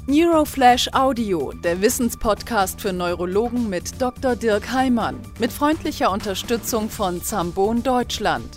Neuroflash Audio, der Wissenspodcast für Neurologen mit Dr. Dirk Heimann. Mit freundlicher Unterstützung von Zambon Deutschland.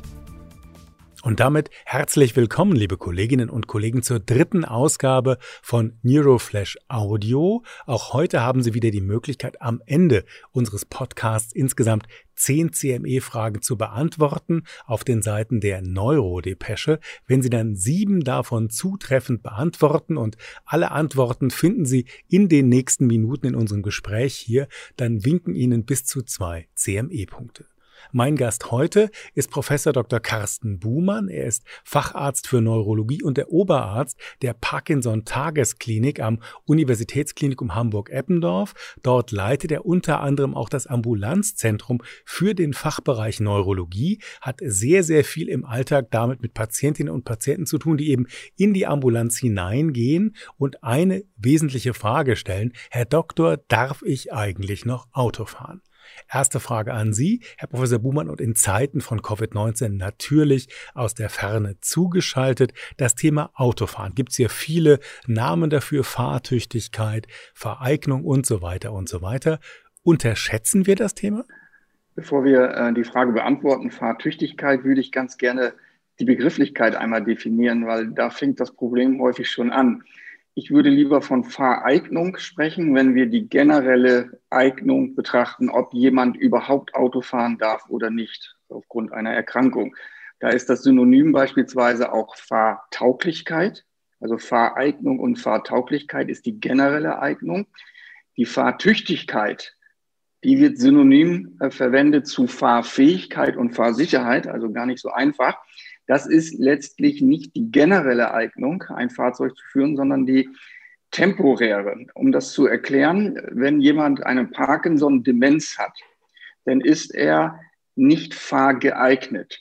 Und damit herzlich willkommen, liebe Kolleginnen und Kollegen, zur dritten Ausgabe von Neuroflash Audio. Auch heute haben Sie wieder die Möglichkeit, am Ende unseres Podcasts insgesamt 10 CME-Fragen zu beantworten auf den Seiten der Neurodepesche. Wenn Sie dann 7 davon zutreffend beantworten und alle Antworten finden Sie in den nächsten Minuten in unserem Gespräch hier, dann winken Ihnen bis zu 2 CME-Punkte. Mein Gast heute ist Professor Dr. Carsten Buhmann. Er ist Facharzt für Neurologie und der Oberarzt der Parkinson-Tagesklinik am Universitätsklinikum Hamburg-Eppendorf. Dort leitet er unter anderem auch das Ambulanzzentrum für den Fachbereich Neurologie, hat sehr, sehr viel im Alltag damit mit Patientinnen und Patienten zu tun, die eben in die Ambulanz hineingehen und eine wesentliche Frage stellen: Herr Doktor, darf ich eigentlich noch Auto fahren? Erste Frage an Sie, Herr Professor Buhmann, und in Zeiten von Covid-19 natürlich aus der Ferne zugeschaltet. Das Thema Autofahren. Gibt es hier viele Namen dafür: Fahrtüchtigkeit, Vereignung und so weiter und so weiter. Unterschätzen wir das Thema? Bevor wir die Frage beantworten, Fahrtüchtigkeit, würde ich ganz gerne die Begrifflichkeit einmal definieren, weil da fängt das Problem häufig schon an. Ich würde lieber von Fahreignung sprechen, wenn wir die generelle Eignung betrachten, ob jemand überhaupt Auto fahren darf oder nicht aufgrund einer Erkrankung. Da ist das Synonym beispielsweise auch Fahrtauglichkeit. Also Fahreignung und Fahrtauglichkeit ist die generelle Eignung. Die Fahrtüchtigkeit, die wird synonym verwendet zu Fahrfähigkeit und Fahrsicherheit, also gar nicht so einfach. Das ist letztlich nicht die generelle Eignung, ein Fahrzeug zu führen, sondern die temporäre. Um das zu erklären, wenn jemand eine Parkinson-Demenz hat, dann ist er nicht fahrgeeignet,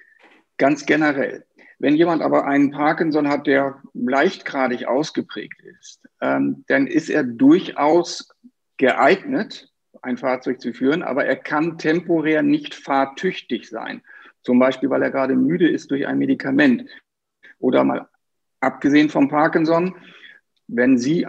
ganz generell. Wenn jemand aber einen Parkinson hat, der leichtgradig ausgeprägt ist, dann ist er durchaus geeignet, ein Fahrzeug zu führen, aber er kann temporär nicht fahrtüchtig sein. Zum Beispiel, weil er gerade müde ist durch ein Medikament. Oder mal abgesehen vom Parkinson, wenn Sie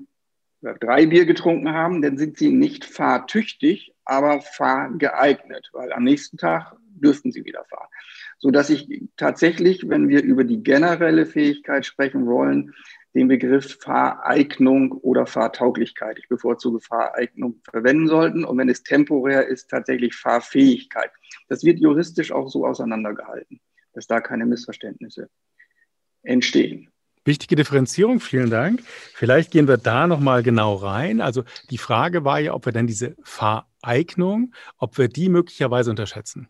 3 Bier getrunken haben, dann sind Sie nicht fahrtüchtig, aber fahrgeeignet, weil am nächsten Tag dürften Sie wieder fahren. Sodass ich tatsächlich, wenn wir über die generelle Fähigkeit sprechen wollen, den Begriff Fahreignung oder Fahrtauglichkeit, ich bevorzuge Fahreignung, verwenden sollten. Und wenn es temporär ist, tatsächlich Fahrfähigkeit. Das wird juristisch auch so auseinandergehalten, dass da keine Missverständnisse entstehen. Wichtige Differenzierung, vielen Dank. Vielleicht gehen wir da nochmal genau rein. Also die Frage war ja, ob wir denn diese Fahreignung, ob wir die möglicherweise unterschätzen.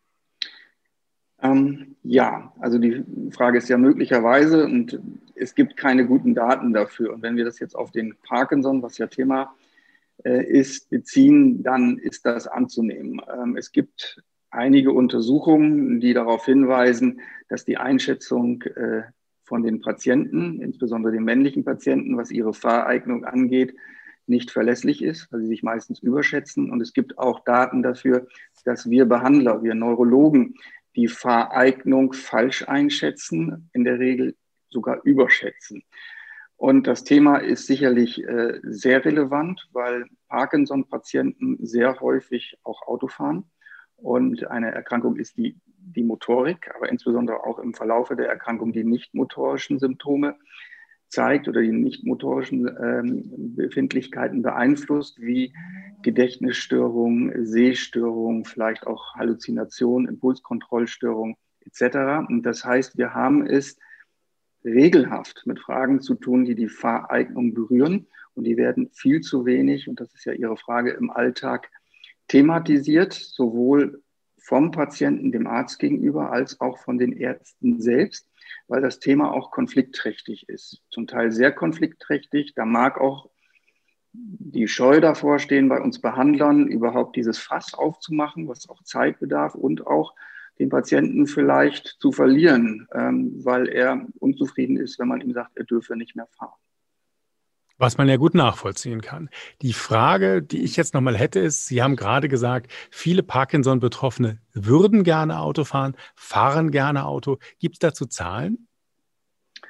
Ja, also die Frage ist ja möglicherweise, und es gibt keine guten Daten dafür. Und wenn wir das jetzt auf den Parkinson, was ja Thema ist, beziehen, dann ist das anzunehmen. Es gibt einige Untersuchungen, die darauf hinweisen, dass die Einschätzung von den Patienten, insbesondere den männlichen Patienten, was ihre Fahreignung angeht, nicht verlässlich ist, weil sie sich meistens überschätzen. Und es gibt auch Daten dafür, dass wir Behandler, wir Neurologen, die Fahreignung falsch einschätzen, in der Regel sogar überschätzen. Und das Thema ist sicherlich sehr relevant, weil Parkinson-Patienten sehr häufig auch Auto fahren. Und eine Erkrankung ist die Motorik, aber insbesondere auch im Verlaufe der Erkrankung die nicht-motorischen Symptome zeigt oder die nicht-motorischen Befindlichkeiten beeinflusst, wie Gedächtnisstörungen, Sehstörungen, vielleicht auch Halluzinationen, Impulskontrollstörungen etc. Und das heißt, wir haben es regelhaft mit Fragen zu tun, die die Fahreignung berühren. Und die werden viel zu wenig, und das ist ja Ihre Frage, im Alltag thematisiert, sowohl vom Patienten, dem Arzt gegenüber, als auch von den Ärzten selbst, weil das Thema auch konfliktträchtig ist. Zum Teil sehr konfliktträchtig. Da mag auch die Scheu davor stehen, bei uns Behandlern überhaupt dieses Fass aufzumachen, was auch Zeit bedarf, und auch den Patienten vielleicht zu verlieren, weil er unzufrieden ist, wenn man ihm sagt, er dürfe nicht mehr fahren. Was man ja gut nachvollziehen kann. Die Frage, die ich jetzt nochmal hätte, ist: Sie haben gerade gesagt, viele Parkinson-Betroffene würden gerne Auto fahren, fahren gerne Auto. Gibt es dazu Zahlen?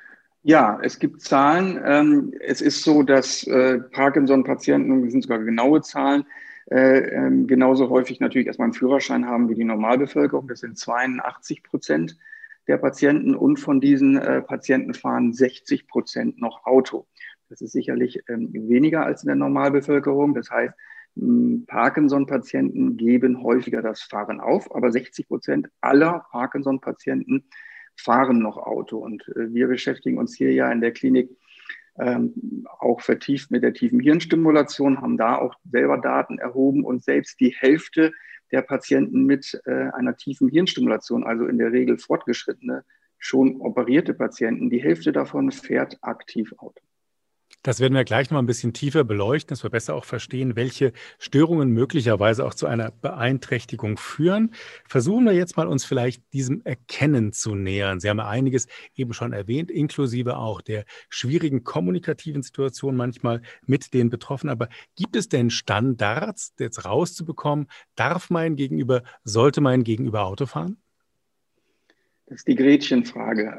Ja, es gibt Zahlen. Es ist so, dass Parkinson-Patienten, das sind sogar genaue Zahlen, genauso häufig natürlich erstmal einen Führerschein haben wie die Normalbevölkerung. Das sind 82% der Patienten und von diesen Patienten fahren 60% noch Auto. Das ist sicherlich weniger als in der Normalbevölkerung. Das heißt, Parkinson-Patienten geben häufiger das Fahren auf, aber 60% aller Parkinson-Patienten fahren noch Auto. Und wir beschäftigen uns hier ja in der Klinik auch vertieft mit der tiefen Hirnstimulation, haben da auch selber Daten erhoben und selbst die Hälfte der Patienten mit einer tiefen Hirnstimulation, also in der Regel fortgeschrittene, schon operierte Patienten, die Hälfte davon fährt aktiv Auto. Das werden wir gleich noch mal ein bisschen tiefer beleuchten, dass wir besser auch verstehen, welche Störungen möglicherweise auch zu einer Beeinträchtigung führen. Versuchen wir jetzt mal, uns vielleicht diesem Erkennen zu nähern. Sie haben ja einiges eben schon erwähnt, inklusive auch der schwierigen kommunikativen Situation manchmal mit den Betroffenen. Aber gibt es denn Standards, jetzt rauszubekommen, darf mein Gegenüber, sollte mein Gegenüber Auto fahren? Das ist die Gretchenfrage.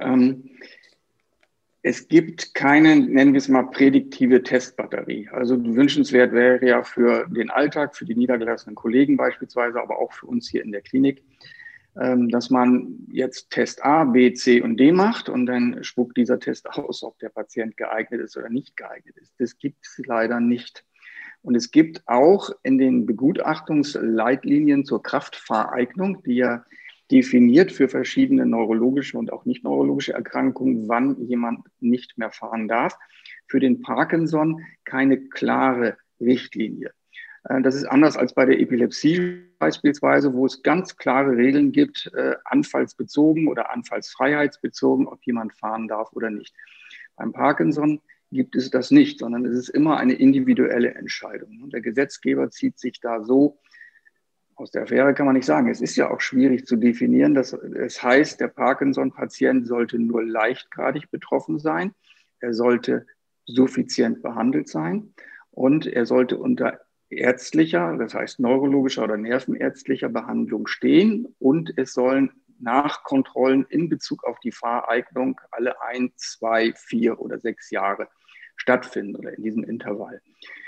Es gibt keine, nennen wir es mal, prädiktive Testbatterie. Also wünschenswert wäre ja für den Alltag, für die niedergelassenen Kollegen beispielsweise, aber auch für uns hier in der Klinik, dass man jetzt Test A, B, C und D macht und dann spuckt dieser Test aus, ob der Patient geeignet ist oder nicht geeignet ist. Das gibt es leider nicht. Und es gibt auch in den Begutachtungsleitlinien zur Kraftfahreignung, die ja definiert für verschiedene neurologische und auch nicht neurologische Erkrankungen, wann jemand nicht mehr fahren darf. Für den Parkinson keine klare Richtlinie. Das ist anders als bei der Epilepsie beispielsweise, wo es ganz klare Regeln gibt, anfallsbezogen oder anfallsfreiheitsbezogen, ob jemand fahren darf oder nicht. Beim Parkinson gibt es das nicht, sondern es ist immer eine individuelle Entscheidung. Und der Gesetzgeber zieht sich da so aus der Affäre, kann man nicht sagen. Es ist ja auch schwierig zu definieren. Das heißt, der Parkinson-Patient sollte nur leichtgradig betroffen sein. Er sollte suffizient behandelt sein und er sollte unter ärztlicher, das heißt neurologischer oder nervenärztlicher Behandlung stehen und es sollen Nachkontrollen in Bezug auf die Fahreignung alle 1, 2, 4 oder 6 Jahre stattfinden oder in diesem Intervall.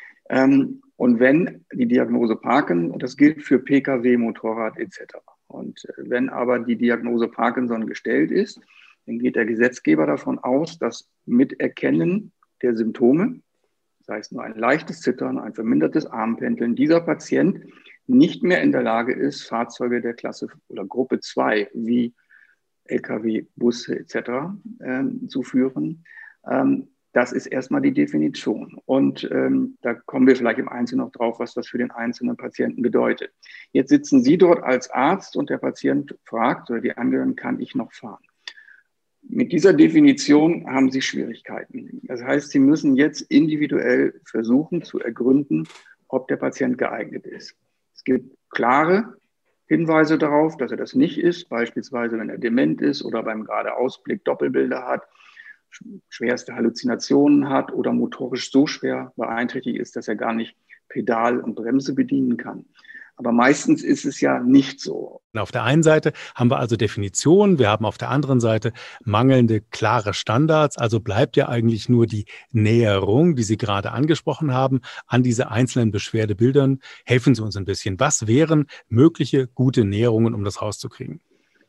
Und wenn die Diagnose Parkinson, und das gilt für Pkw, Motorrad etc., und wenn aber die Diagnose Parkinson gestellt ist, dann geht der Gesetzgeber davon aus, dass mit Erkennen der Symptome, das heißt nur ein leichtes Zittern, ein vermindertes Armpendeln, dieser Patient nicht mehr in der Lage ist, Fahrzeuge der Klasse oder Gruppe 2 wie Lkw, Busse etc. Zu führen. Das ist erstmal die Definition. Und da kommen wir vielleicht im Einzelnen noch drauf, was das für den einzelnen Patienten bedeutet. Jetzt sitzen Sie dort als Arzt und der Patient fragt oder die Angehörigen, kann ich noch fahren? Mit dieser Definition haben Sie Schwierigkeiten. Das heißt, Sie müssen jetzt individuell versuchen zu ergründen, ob der Patient geeignet ist. Es gibt klare Hinweise darauf, dass er das nicht ist, beispielsweise wenn er dement ist oder beim Geradeausblick Doppelbilder hat, schwerste Halluzinationen hat oder motorisch so schwer beeinträchtigt ist, dass er gar nicht Pedal und Bremse bedienen kann. Aber meistens ist es ja nicht so. Auf der einen Seite haben wir also Definitionen, wir haben auf der anderen Seite mangelnde klare Standards. Also bleibt ja eigentlich nur die Näherung, die Sie gerade angesprochen haben, an diese einzelnen Beschwerdebildern. Helfen Sie uns ein bisschen. Was wären mögliche gute Näherungen, um das rauszukriegen?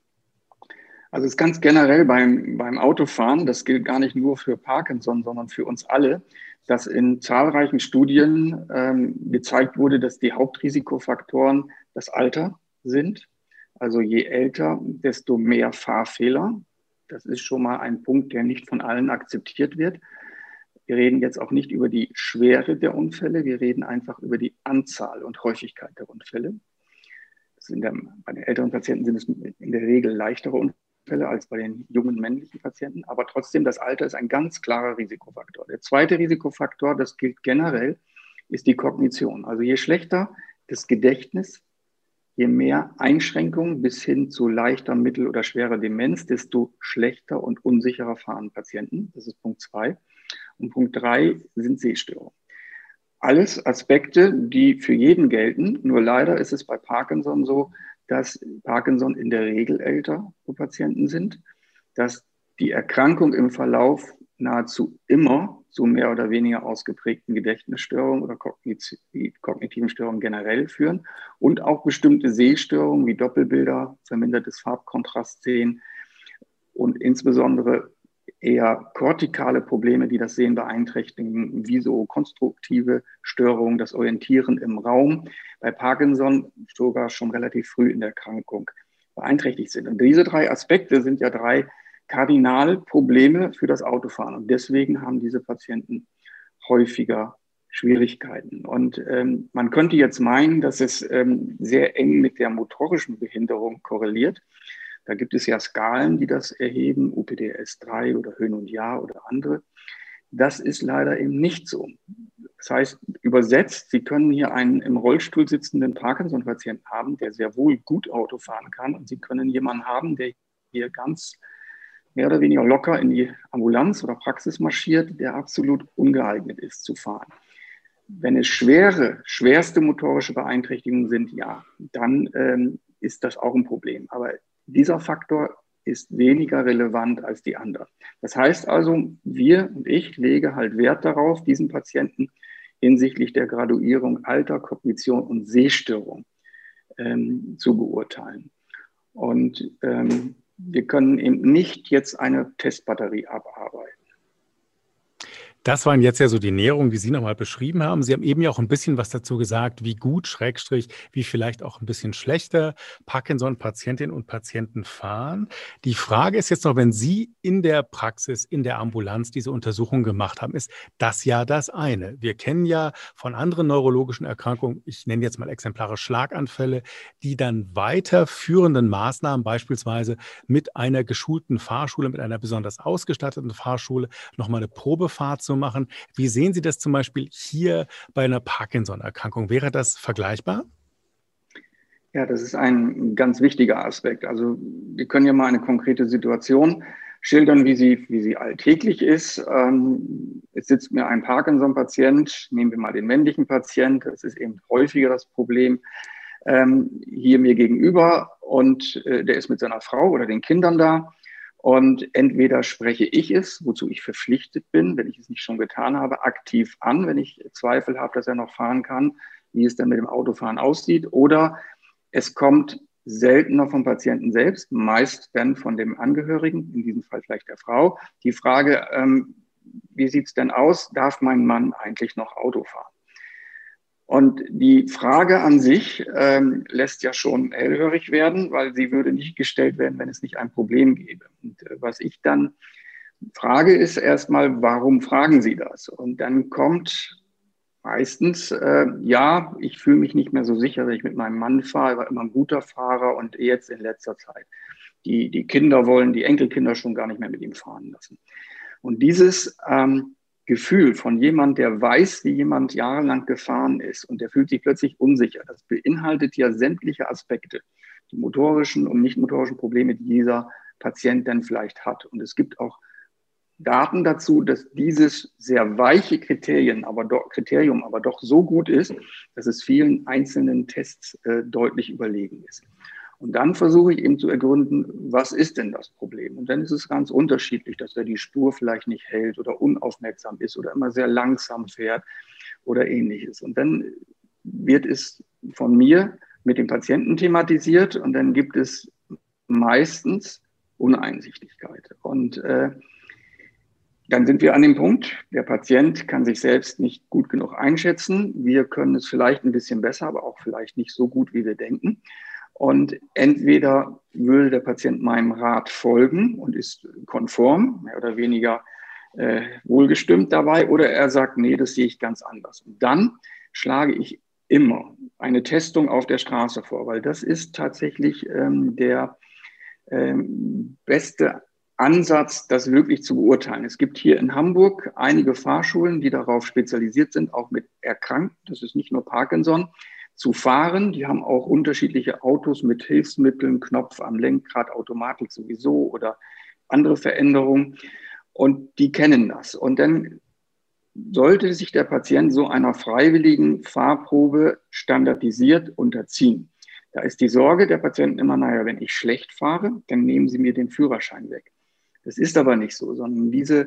Also es ist ganz generell beim Autofahren, das gilt gar nicht nur für Parkinson, sondern für uns alle, dass in zahlreichen Studien gezeigt wurde, dass die Hauptrisikofaktoren das Alter sind. Also je älter, desto mehr Fahrfehler. Das ist schon mal ein Punkt, der nicht von allen akzeptiert wird. Wir reden jetzt auch nicht über die Schwere der Unfälle, wir reden einfach über die Anzahl und Häufigkeit der Unfälle. Bei den älteren Patienten sind es in der Regel leichtere Unfälle als bei den jungen männlichen Patienten. Aber trotzdem, das Alter ist ein ganz klarer Risikofaktor. Der zweite Risikofaktor, das gilt generell, ist die Kognition. Also je schlechter das Gedächtnis, je mehr Einschränkungen bis hin zu leichter, mittel- oder schwerer Demenz, desto schlechter und unsicherer fahren Patienten. Das ist Punkt 2. Und Punkt 3 sind Sehstörungen. Alles Aspekte, die für jeden gelten. Nur leider ist es bei Parkinson so, dass Parkinson in der Regel ältere Patienten sind, dass die Erkrankung im Verlauf nahezu immer zu mehr oder weniger ausgeprägten Gedächtnisstörungen oder kognitiven Störungen generell führen und auch bestimmte Sehstörungen wie Doppelbilder, vermindertes Farbkontrastsehen und insbesondere eher kortikale Probleme, die das Sehen beeinträchtigen, wie so konstruktive Störungen, das Orientieren im Raum, bei Parkinson sogar schon relativ früh in der Erkrankung beeinträchtigt sind. Und diese 3 Aspekte sind ja 3 Kardinalprobleme für das Autofahren. Und deswegen haben diese Patienten häufiger Schwierigkeiten. Und man könnte jetzt meinen, dass es sehr eng mit der motorischen Behinderung korreliert. Da gibt es ja Skalen, die das erheben, UPDS-3 oder Höhen und Jahr oder andere. Das ist leider eben nicht so. Das heißt, übersetzt, Sie können hier einen im Rollstuhl sitzenden Parkinson-Patienten haben, der sehr wohl gut Auto fahren kann. Und Sie können jemanden haben, der hier ganz mehr oder weniger locker in die Ambulanz oder Praxis marschiert, der absolut ungeeignet ist zu fahren. Wenn es schwerste motorische Beeinträchtigungen sind, ja, dann ist das auch ein Problem. Aber dieser Faktor ist weniger relevant als die anderen. Das heißt also, wir und ich lege halt Wert darauf, diesen Patienten hinsichtlich der Graduierung Alter, Kognition und Sehstörung zu beurteilen. Und wir können eben nicht jetzt eine Testbatterie abarbeiten. Das waren jetzt ja so die Näherungen, die Sie nochmal beschrieben haben. Sie haben eben ja auch ein bisschen was dazu gesagt, wie gut, Schrägstrich, wie vielleicht auch ein bisschen schlechter Parkinson-Patientinnen und Patienten fahren. Die Frage ist jetzt noch, wenn Sie in der Praxis, in der Ambulanz diese Untersuchung gemacht haben, ist das ja das eine. Wir kennen ja von anderen neurologischen Erkrankungen, ich nenne jetzt mal exemplarisch Schlaganfälle, die dann weiterführenden Maßnahmen, beispielsweise mit einer geschulten Fahrschule, mit einer besonders ausgestatteten Fahrschule, nochmal eine Probefahrt zu machen. Wie sehen Sie das zum Beispiel hier bei einer Parkinson-Erkrankung? Wäre das vergleichbar? Ja, das ist ein ganz wichtiger Aspekt. Also wir können ja mal eine konkrete Situation schildern, wie sie alltäglich ist. Es sitzt mir ein Parkinson-Patient, nehmen wir mal den männlichen Patient, das ist eben häufiger das Problem, hier mir gegenüber und der ist mit seiner Frau oder den Kindern da. Und entweder spreche ich es, wozu ich verpflichtet bin, wenn ich es nicht schon getan habe, aktiv an, wenn ich Zweifel habe, dass er noch fahren kann, wie es dann mit dem Autofahren aussieht. Oder es kommt seltener vom Patienten selbst, meist dann von dem Angehörigen, in diesem Fall vielleicht der Frau, die Frage, wie sieht es denn aus, darf mein Mann eigentlich noch Auto fahren? Und die Frage an sich lässt ja schon hellhörig werden, weil sie würde nicht gestellt werden, wenn es nicht ein Problem gäbe. Und was ich dann frage, ist erstmal, warum fragen Sie das? Und dann kommt meistens, ja, ich fühle mich nicht mehr so sicher, wenn ich mit meinem Mann fahre, er war immer ein guter Fahrer und jetzt in letzter Zeit. Die Kinder wollen die Enkelkinder schon gar nicht mehr mit ihm fahren lassen. Und dieses Gefühl von jemand, der weiß, wie jemand jahrelang gefahren ist und der fühlt sich plötzlich unsicher. Das beinhaltet ja sämtliche Aspekte, die motorischen und nicht motorischen Probleme, die dieser Patient dann vielleicht hat. Und es gibt auch Daten dazu, dass dieses sehr weiche Kriterium aber doch so gut ist, dass es vielen einzelnen Tests deutlich überlegen ist. Und dann versuche ich eben zu ergründen, was ist denn das Problem? Und dann ist es ganz unterschiedlich, dass er die Spur vielleicht nicht hält oder unaufmerksam ist oder immer sehr langsam fährt oder ähnliches. Und dann wird es von mir mit dem Patienten thematisiert und dann gibt es meistens Uneinsichtigkeit. Und dann sind wir an dem Punkt, der Patient kann sich selbst nicht gut genug einschätzen. Wir können es vielleicht ein bisschen besser, aber auch vielleicht nicht so gut, wie wir denken. Und entweder würde der Patient meinem Rat folgen und ist konform, mehr oder weniger wohlgestimmt dabei, oder er sagt, nee, das sehe ich ganz anders. Und dann schlage ich immer eine Testung auf der Straße vor, weil das ist tatsächlich der beste Ansatz, das wirklich zu beurteilen. Es gibt hier in Hamburg einige Fahrschulen, die darauf spezialisiert sind, auch mit Erkrankten, das ist nicht nur Parkinson, zu fahren. Die haben auch unterschiedliche Autos mit Hilfsmitteln, Knopf am Lenkrad, Automatik sowieso oder andere Veränderungen. Und die kennen das. Und dann sollte sich der Patient so einer freiwilligen Fahrprobe standardisiert unterziehen. Da ist die Sorge der Patienten immer, naja, wenn ich schlecht fahre, dann nehmen sie mir den Führerschein weg. Das ist aber nicht so, sondern diese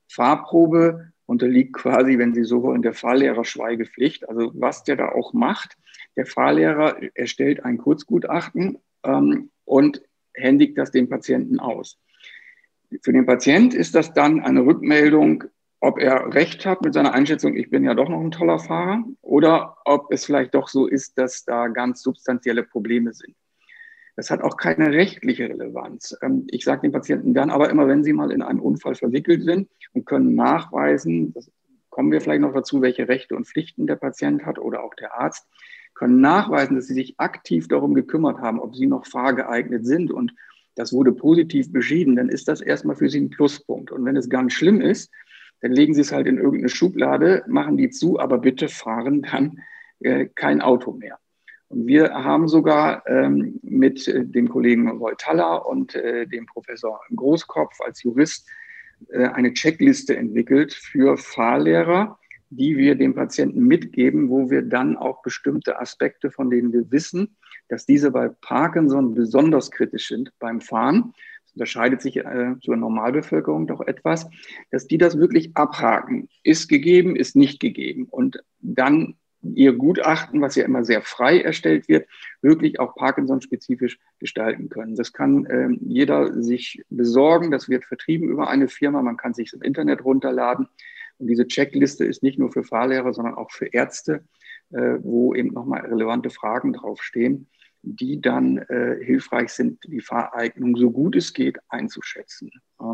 Fahrprobe unterliegt quasi, wenn Sie so wollen, der Fahrlehrer Schweigepflicht. Also was der da auch macht, der Fahrlehrer erstellt ein Kurzgutachten und händigt das dem Patienten aus. Für den Patient ist das dann eine Rückmeldung, ob er recht hat mit seiner Einschätzung, ich bin ja doch noch ein toller Fahrer, oder ob es vielleicht doch so ist, dass da ganz substanzielle Probleme sind. Das hat auch keine rechtliche Relevanz. Ich sage den Patienten dann aber immer, wenn sie mal in einen Unfall verwickelt sind und können nachweisen, das kommen wir vielleicht noch dazu, welche Rechte und Pflichten der Patient hat oder auch der Arzt, können nachweisen, dass sie sich aktiv darum gekümmert haben, ob sie noch fahrgeeignet sind und das wurde positiv beschieden, dann ist das erstmal für sie ein Pluspunkt. Und wenn es ganz schlimm ist, dann legen sie es halt in irgendeine Schublade, machen die zu, aber bitte fahren dann kein Auto mehr. Und wir haben sogar mit dem Kollegen Voltalla und dem Professor Großkopf als Jurist eine Checkliste entwickelt für Fahrlehrer, die wir dem Patienten mitgeben, wo wir dann auch bestimmte Aspekte, von denen wir wissen, dass diese bei Parkinson besonders kritisch sind beim Fahren, das unterscheidet sich zur Normalbevölkerung doch etwas, dass die das wirklich abhaken. Ist gegeben, ist nicht gegeben. Und dann ihr Gutachten, was ja immer sehr frei erstellt wird, wirklich auch Parkinson-spezifisch gestalten können. Das kann jeder sich besorgen. Das wird vertrieben über eine Firma. Man kann es sich im Internet runterladen. Und diese Checkliste ist nicht nur für Fahrlehrer, sondern auch für Ärzte, wo eben nochmal relevante Fragen draufstehen, die dann hilfreich sind, die Fahreignung so gut es geht einzuschätzen.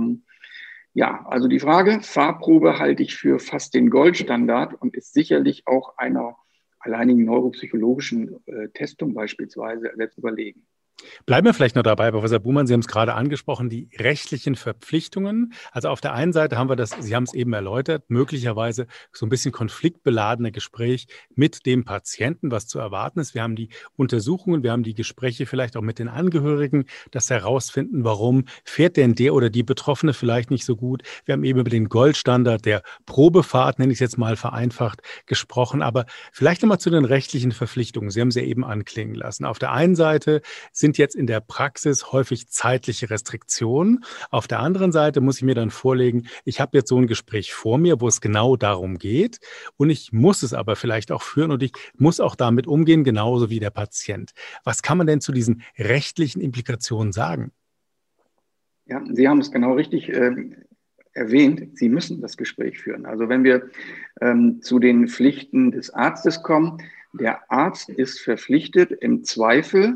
Ja, also die Frage, Fahrprobe halte ich für fast den Goldstandard und ist sicherlich auch einer alleinigen neuropsychologischen Testung beispielsweise selbst überlegen. Bleiben wir vielleicht noch dabei, Professor Buhmann, Sie haben es gerade angesprochen, die rechtlichen Verpflichtungen. Also auf der einen Seite haben wir das, Sie haben es eben erläutert, möglicherweise so ein bisschen konfliktbeladene Gespräch mit dem Patienten, was zu erwarten ist. Wir haben die Untersuchungen, wir haben die Gespräche vielleicht auch mit den Angehörigen, das herausfinden, warum fährt denn der oder die Betroffene vielleicht nicht so gut. Wir haben eben über den Goldstandard der Probefahrt, nenne ich es jetzt mal vereinfacht, gesprochen. Aber vielleicht nochmal zu den rechtlichen Verpflichtungen. Sie haben sie ja eben anklingen lassen. Auf der einen Seite sind jetzt in der Praxis häufig zeitliche Restriktionen. Auf der anderen Seite muss ich mir dann vorlegen, ich habe jetzt so ein Gespräch vor mir, wo es genau darum geht und ich muss es aber vielleicht auch führen und ich muss auch damit umgehen, genauso wie der Patient. Was kann man denn zu diesen rechtlichen Implikationen sagen? Ja, Sie haben es genau richtig erwähnt. Sie müssen das Gespräch führen. Also wenn wir zu den Pflichten des Arztes kommen, der Arzt ist verpflichtet, im Zweifel,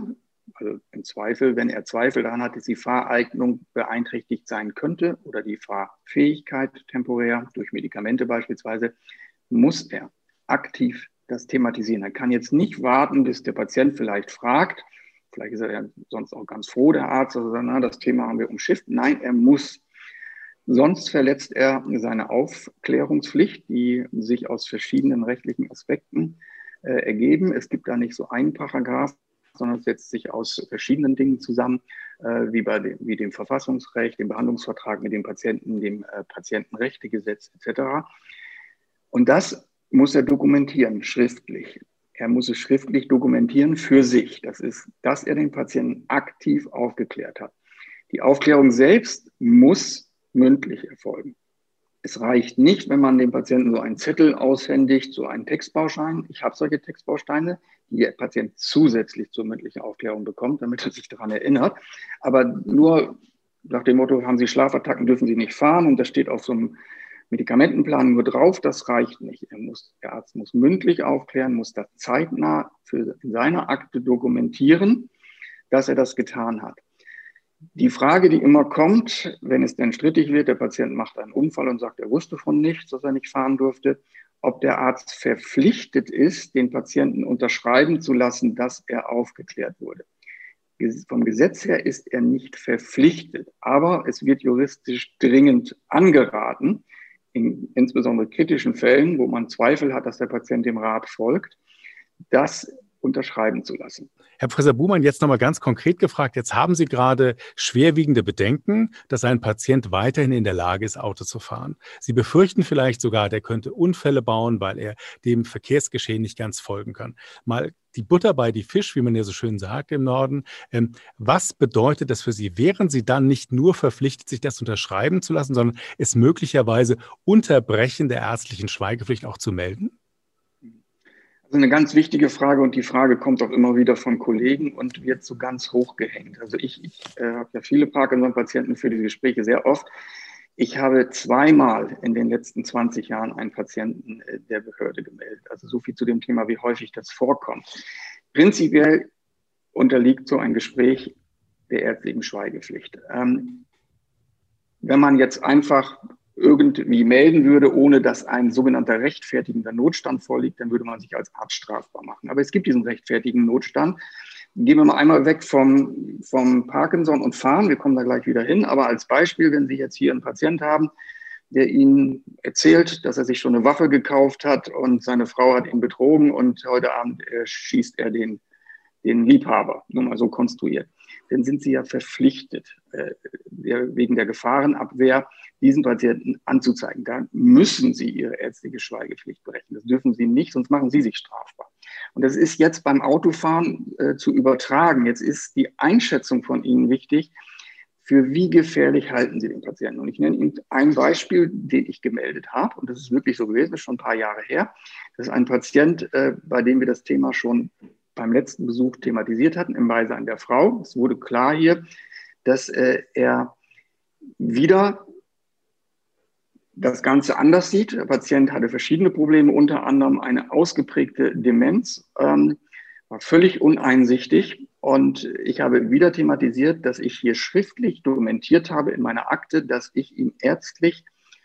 wenn er Zweifel daran hat, dass die Fahreignung beeinträchtigt sein könnte oder die Fahrfähigkeit temporär durch Medikamente beispielsweise, muss er aktiv das thematisieren. Er kann jetzt nicht warten, bis der Patient vielleicht fragt, vielleicht ist er ja sonst auch ganz froh, der Arzt, also na, das Thema haben wir umschifft. Nein, er muss. Sonst verletzt er seine Aufklärungspflicht, die sich aus verschiedenen rechtlichen Aspekten ergeben. Es gibt da nicht so einen Paragraph, sondern es setzt sich aus verschiedenen Dingen zusammen, wie dem Verfassungsrecht, dem Behandlungsvertrag mit dem Patienten, dem Patientenrechtegesetz etc. Und das muss er dokumentieren, schriftlich. Er muss es schriftlich dokumentieren für sich. Das ist, dass er den Patienten aktiv aufgeklärt hat. Die Aufklärung selbst muss mündlich erfolgen. Es reicht nicht, wenn man dem Patienten so einen Zettel aushändigt, so einen Textbaustein. Ich habe solche Textbausteine, die der Patient zusätzlich zur mündlichen Aufklärung bekommt, damit er sich daran erinnert. Aber nur nach dem Motto, haben Sie Schlafattacken, dürfen Sie nicht fahren. Und das steht auf so einem Medikamentenplan nur drauf, das reicht nicht. Der Arzt muss mündlich aufklären, muss das zeitnah in seiner Akte dokumentieren, dass er das getan hat. Die Frage, die immer kommt, wenn es denn strittig wird, der Patient macht einen Unfall und sagt, er wusste von nichts, dass er nicht fahren durfte, ob der Arzt verpflichtet ist, den Patienten unterschreiben zu lassen, dass er aufgeklärt wurde. Vom Gesetz her ist er nicht verpflichtet, aber es wird juristisch dringend angeraten, in insbesondere kritischen Fällen, wo man Zweifel hat, dass der Patient dem Rat folgt, dass unterschreiben zu lassen. Herr Professor Buhmann, jetzt nochmal ganz konkret gefragt. Jetzt haben Sie gerade schwerwiegende Bedenken, dass ein Patient weiterhin in der Lage ist, Auto zu fahren. Sie befürchten vielleicht sogar, der könnte Unfälle bauen, weil er dem Verkehrsgeschehen nicht ganz folgen kann. Mal die Butter bei die Fisch, wie man ja so schön sagt im Norden. Was bedeutet das für Sie? Wären Sie dann nicht nur verpflichtet, sich das unterschreiben zu lassen, sondern es möglicherweise Unterbrechen der ärztlichen Schweigepflicht auch zu melden? Also eine ganz wichtige Frage, und die Frage kommt auch immer wieder von Kollegen und wird so ganz hoch gehängt. Also ich habe ja viele Parkinson-Patienten für diese Gespräche sehr oft. Ich habe zweimal in den letzten 20 Jahren einen Patienten der Behörde gemeldet. Also so viel zu dem Thema, wie häufig das vorkommt. Prinzipiell unterliegt so ein Gespräch der ärztlichen Schweigepflicht. Wenn man jetzt einfach irgendwie melden würde, ohne dass ein sogenannter rechtfertigender Notstand vorliegt, dann würde man sich als Arzt strafbar machen. Aber es gibt diesen rechtfertigenden Notstand. Gehen wir mal einmal weg vom Parkinson und Fahren. Wir kommen da gleich wieder hin. Aber als Beispiel, wenn Sie jetzt hier einen Patient haben, der Ihnen erzählt, dass er sich schon eine Waffe gekauft hat und seine Frau hat ihn betrogen und heute Abend schießt er den Liebhaber, nur mal so konstruiert, dann sind Sie ja verpflichtet, wegen der Gefahrenabwehr diesen Patienten anzuzeigen. Da müssen Sie Ihre ärztliche Schweigepflicht brechen. Das dürfen Sie nicht, sonst machen Sie sich strafbar. Und das ist jetzt beim Autofahren zu übertragen. Jetzt ist die Einschätzung von Ihnen wichtig, für wie gefährlich halten Sie den Patienten. Und ich nenne Ihnen ein Beispiel, den ich gemeldet habe. Und das ist wirklich so gewesen, das ist schon ein paar Jahre her. Das ist ein Patient, bei dem wir das Thema schon beim letzten Besuch thematisiert hatten, im Beisein der Frau. Es wurde klar hier, dass er wieder das Ganze anders sieht. Der Patient hatte verschiedene Probleme, unter anderem eine ausgeprägte Demenz, war völlig uneinsichtig. Und ich habe wieder thematisiert, dass ich hier schriftlich dokumentiert habe in meiner Akte, dass ich ihm ärztlich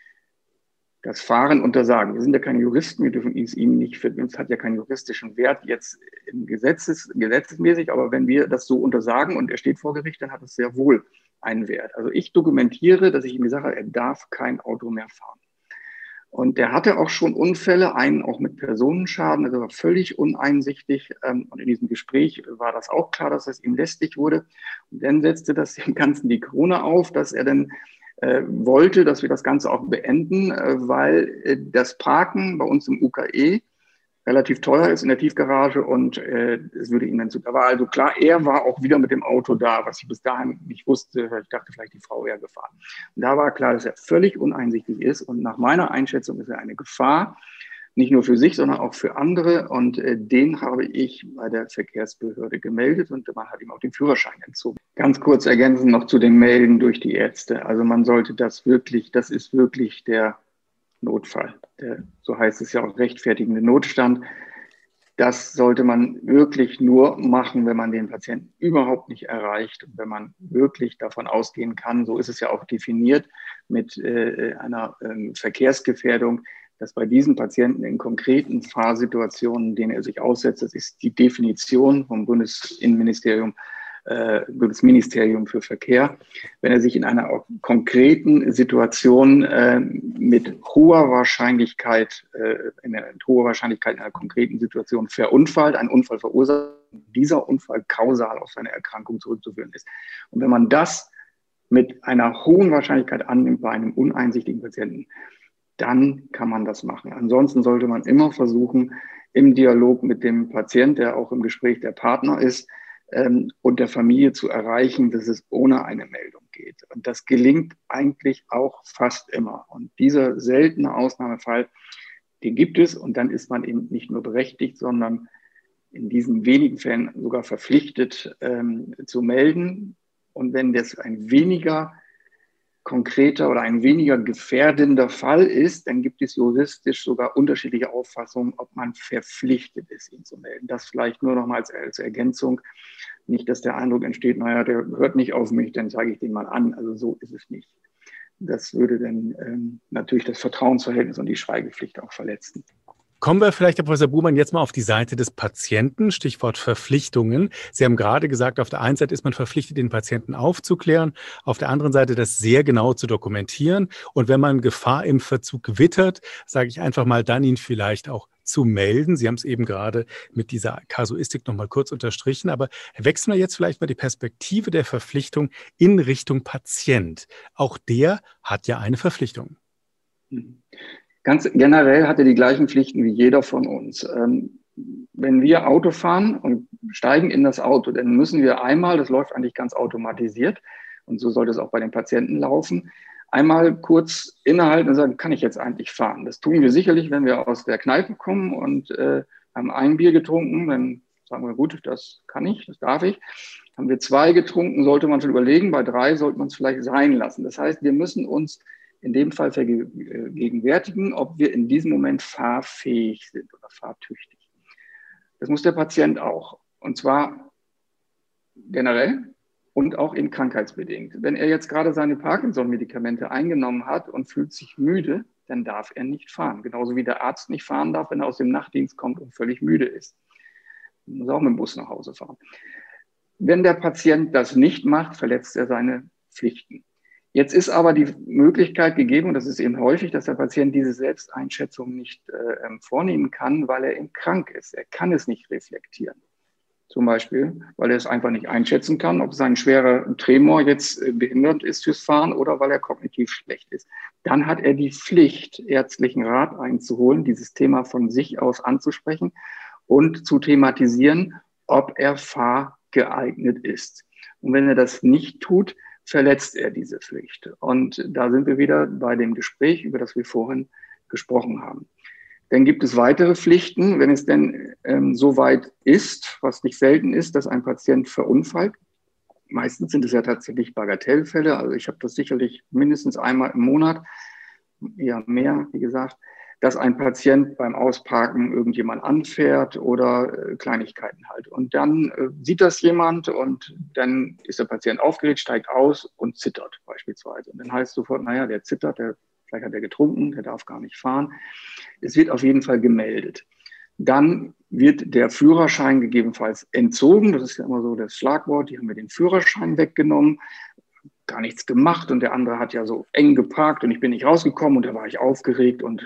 das Fahren untersagen. Wir sind ja keine Juristen, wir dürfen es ihm nicht finden. Es hat ja keinen juristischen Wert jetzt gesetzesmäßig, aber wenn wir das so untersagen und er steht vor Gericht, dann hat es sehr wohl einen Wert. Also ich dokumentiere, dass ich ihm gesagt habe, er darf kein Auto mehr fahren. Und der hatte auch schon Unfälle, einen auch mit Personenschaden, also war völlig uneinsichtig. Und in diesem Gespräch war das auch klar, dass es ihm lästig wurde. Und dann setzte das dem Ganzen die Krone auf, dass er dann wollte, dass wir das Ganze auch beenden, weil das Parken bei uns im UKE relativ teuer ist in der Tiefgarage und es würde ihm dann zu. Da war also klar, er war auch wieder mit dem Auto da, was ich bis dahin nicht wusste. Ich dachte, vielleicht die Frau wäre gefahren. Und da war klar, dass er völlig uneinsichtig ist und nach meiner Einschätzung ist er eine Gefahr, nicht nur für sich, sondern auch für andere. Und den habe ich bei der Verkehrsbehörde gemeldet und man hat ihm auch den Führerschein entzogen. Ganz kurz ergänzend noch zu dem Melden durch die Ärzte. Also man sollte das ist wirklich der Notfall. So heißt es ja auch rechtfertigende Notstand. Das sollte man wirklich nur machen, wenn man den Patienten überhaupt nicht erreicht und wenn man wirklich davon ausgehen kann, so ist es ja auch definiert mit einer Verkehrsgefährdung, dass bei diesen Patienten in konkreten Fahrsituationen, denen er sich aussetzt, das ist die Definition vom Bundesministerium für Verkehr, wenn er sich in einer konkreten Situation mit hoher Wahrscheinlichkeit in einer konkreten Situation verunfallt, einen Unfall verursacht, dieser Unfall kausal auf seine Erkrankung zurückzuführen ist. Und wenn man das mit einer hohen Wahrscheinlichkeit annimmt bei einem uneinsichtigen Patienten, dann kann man das machen. Ansonsten sollte man immer versuchen, im Dialog mit dem Patient, der auch im Gespräch der Partner ist, und der Familie zu erreichen, dass es ohne eine Meldung geht. Und das gelingt eigentlich auch fast immer. Und dieser seltene Ausnahmefall, den gibt es. Und dann ist man eben nicht nur berechtigt, sondern in diesen wenigen Fällen sogar verpflichtet zu melden. Und wenn das ein weniger konkreter oder ein weniger gefährdender Fall ist, dann gibt es juristisch sogar unterschiedliche Auffassungen, ob man verpflichtet ist, ihn zu melden. Das vielleicht nur noch mal als Ergänzung. Nicht, dass der Eindruck entsteht, naja, der hört nicht auf mich, dann zeige ich den mal an. Also so ist es nicht. Das würde dann natürlich das Vertrauensverhältnis und die Schweigepflicht auch verletzen. Kommen wir vielleicht, Herr Professor Buhmann, jetzt mal auf die Seite des Patienten, Stichwort Verpflichtungen. Sie haben gerade gesagt, auf der einen Seite ist man verpflichtet, den Patienten aufzuklären, auf der anderen Seite das sehr genau zu dokumentieren. Und wenn man Gefahr im Verzug wittert, sage ich einfach mal, dann ihn vielleicht auch zu melden. Sie haben es eben gerade mit dieser Kasuistik noch mal kurz unterstrichen, aber wechseln wir jetzt vielleicht mal die Perspektive der Verpflichtung in Richtung Patient. Auch der hat ja eine Verpflichtung. Ganz generell hat er die gleichen Pflichten wie jeder von uns. Wenn wir Auto fahren und steigen in das Auto, dann müssen wir einmal, das läuft eigentlich ganz automatisiert und so sollte es auch bei den Patienten laufen, einmal kurz innehalten und sagen, kann ich jetzt eigentlich fahren? Das tun wir sicherlich, wenn wir aus der Kneipe kommen und haben ein Bier getrunken, dann sagen wir, gut, das kann ich, das darf ich. Haben wir 2 getrunken, sollte man schon überlegen, bei 3 sollte man es vielleicht sein lassen. Das heißt, wir müssen uns in dem Fall vergegenwärtigen, ob wir in diesem Moment fahrfähig sind oder fahrtüchtig. Das muss der Patient auch. Und zwar generell und auch eben krankheitsbedingt. Wenn er jetzt gerade seine Parkinson-Medikamente eingenommen hat und fühlt sich müde, dann darf er nicht fahren. Genauso wie der Arzt nicht fahren darf, wenn er aus dem Nachtdienst kommt und völlig müde ist. Er muss auch mit dem Bus nach Hause fahren. Wenn der Patient das nicht macht, verletzt er seine Pflichten. Jetzt ist aber die Möglichkeit gegeben, und das ist eben häufig, dass der Patient diese Selbsteinschätzung nicht vornehmen kann, weil er eben krank ist. Er kann es nicht reflektieren. Zum Beispiel, weil er es einfach nicht einschätzen kann, ob sein schwerer Tremor jetzt behindernd ist fürs Fahren oder weil er kognitiv schlecht ist. Dann hat er die Pflicht, ärztlichen Rat einzuholen, dieses Thema von sich aus anzusprechen und zu thematisieren, ob er fahrgeeignet ist. Und wenn er das nicht tut, verletzt er diese Pflicht. Und da sind wir wieder bei dem Gespräch, über das wir vorhin gesprochen haben. Dann gibt es weitere Pflichten, wenn es denn so weit ist, was nicht selten ist, dass ein Patient verunfallt. Meistens sind es ja tatsächlich Bagatellfälle. Also ich habe das sicherlich mindestens einmal im Monat, eher mehr, wie gesagt, dass ein Patient beim Ausparken irgendjemand anfährt oder Kleinigkeiten halt. Und dann sieht das jemand und dann ist der Patient aufgeregt, steigt aus und zittert beispielsweise. Und dann heißt es sofort, naja, der zittert, vielleicht hat er getrunken, der darf gar nicht fahren. Es wird auf jeden Fall gemeldet. Dann wird der Führerschein gegebenenfalls entzogen. Das ist ja immer so das Schlagwort. Die haben mir den Führerschein weggenommen, gar nichts gemacht und der andere hat ja so eng geparkt und ich bin nicht rausgekommen und da war ich aufgeregt und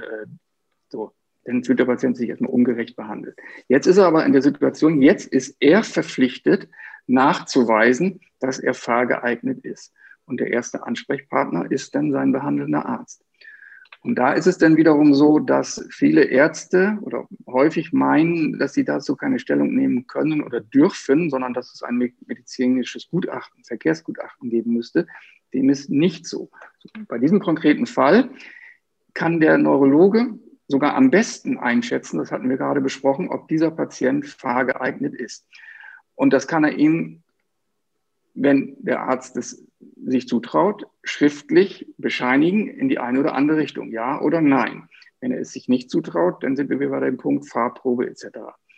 so. Dann fühlt der Patient sich erstmal ungerecht behandelt. Jetzt ist er aber in der Situation, jetzt ist er verpflichtet, nachzuweisen, dass er fahrgeeignet ist. Und der erste Ansprechpartner ist dann sein behandelnder Arzt. Und da ist es dann wiederum so, dass viele Ärzte oder häufig meinen, dass sie dazu keine Stellung nehmen können oder dürfen, sondern dass es ein medizinisches Gutachten, Verkehrsgutachten geben müsste. Dem ist nicht so. Bei diesem konkreten Fall kann der Neurologe sogar am besten einschätzen, das hatten wir gerade besprochen, ob dieser Patient fahrgeeignet ist. Und das kann er ihm, wenn der Arzt es sich zutraut, schriftlich bescheinigen in die eine oder andere Richtung, ja oder nein. Wenn er es sich nicht zutraut, dann sind wir wieder bei dem Punkt Fahrprobe etc.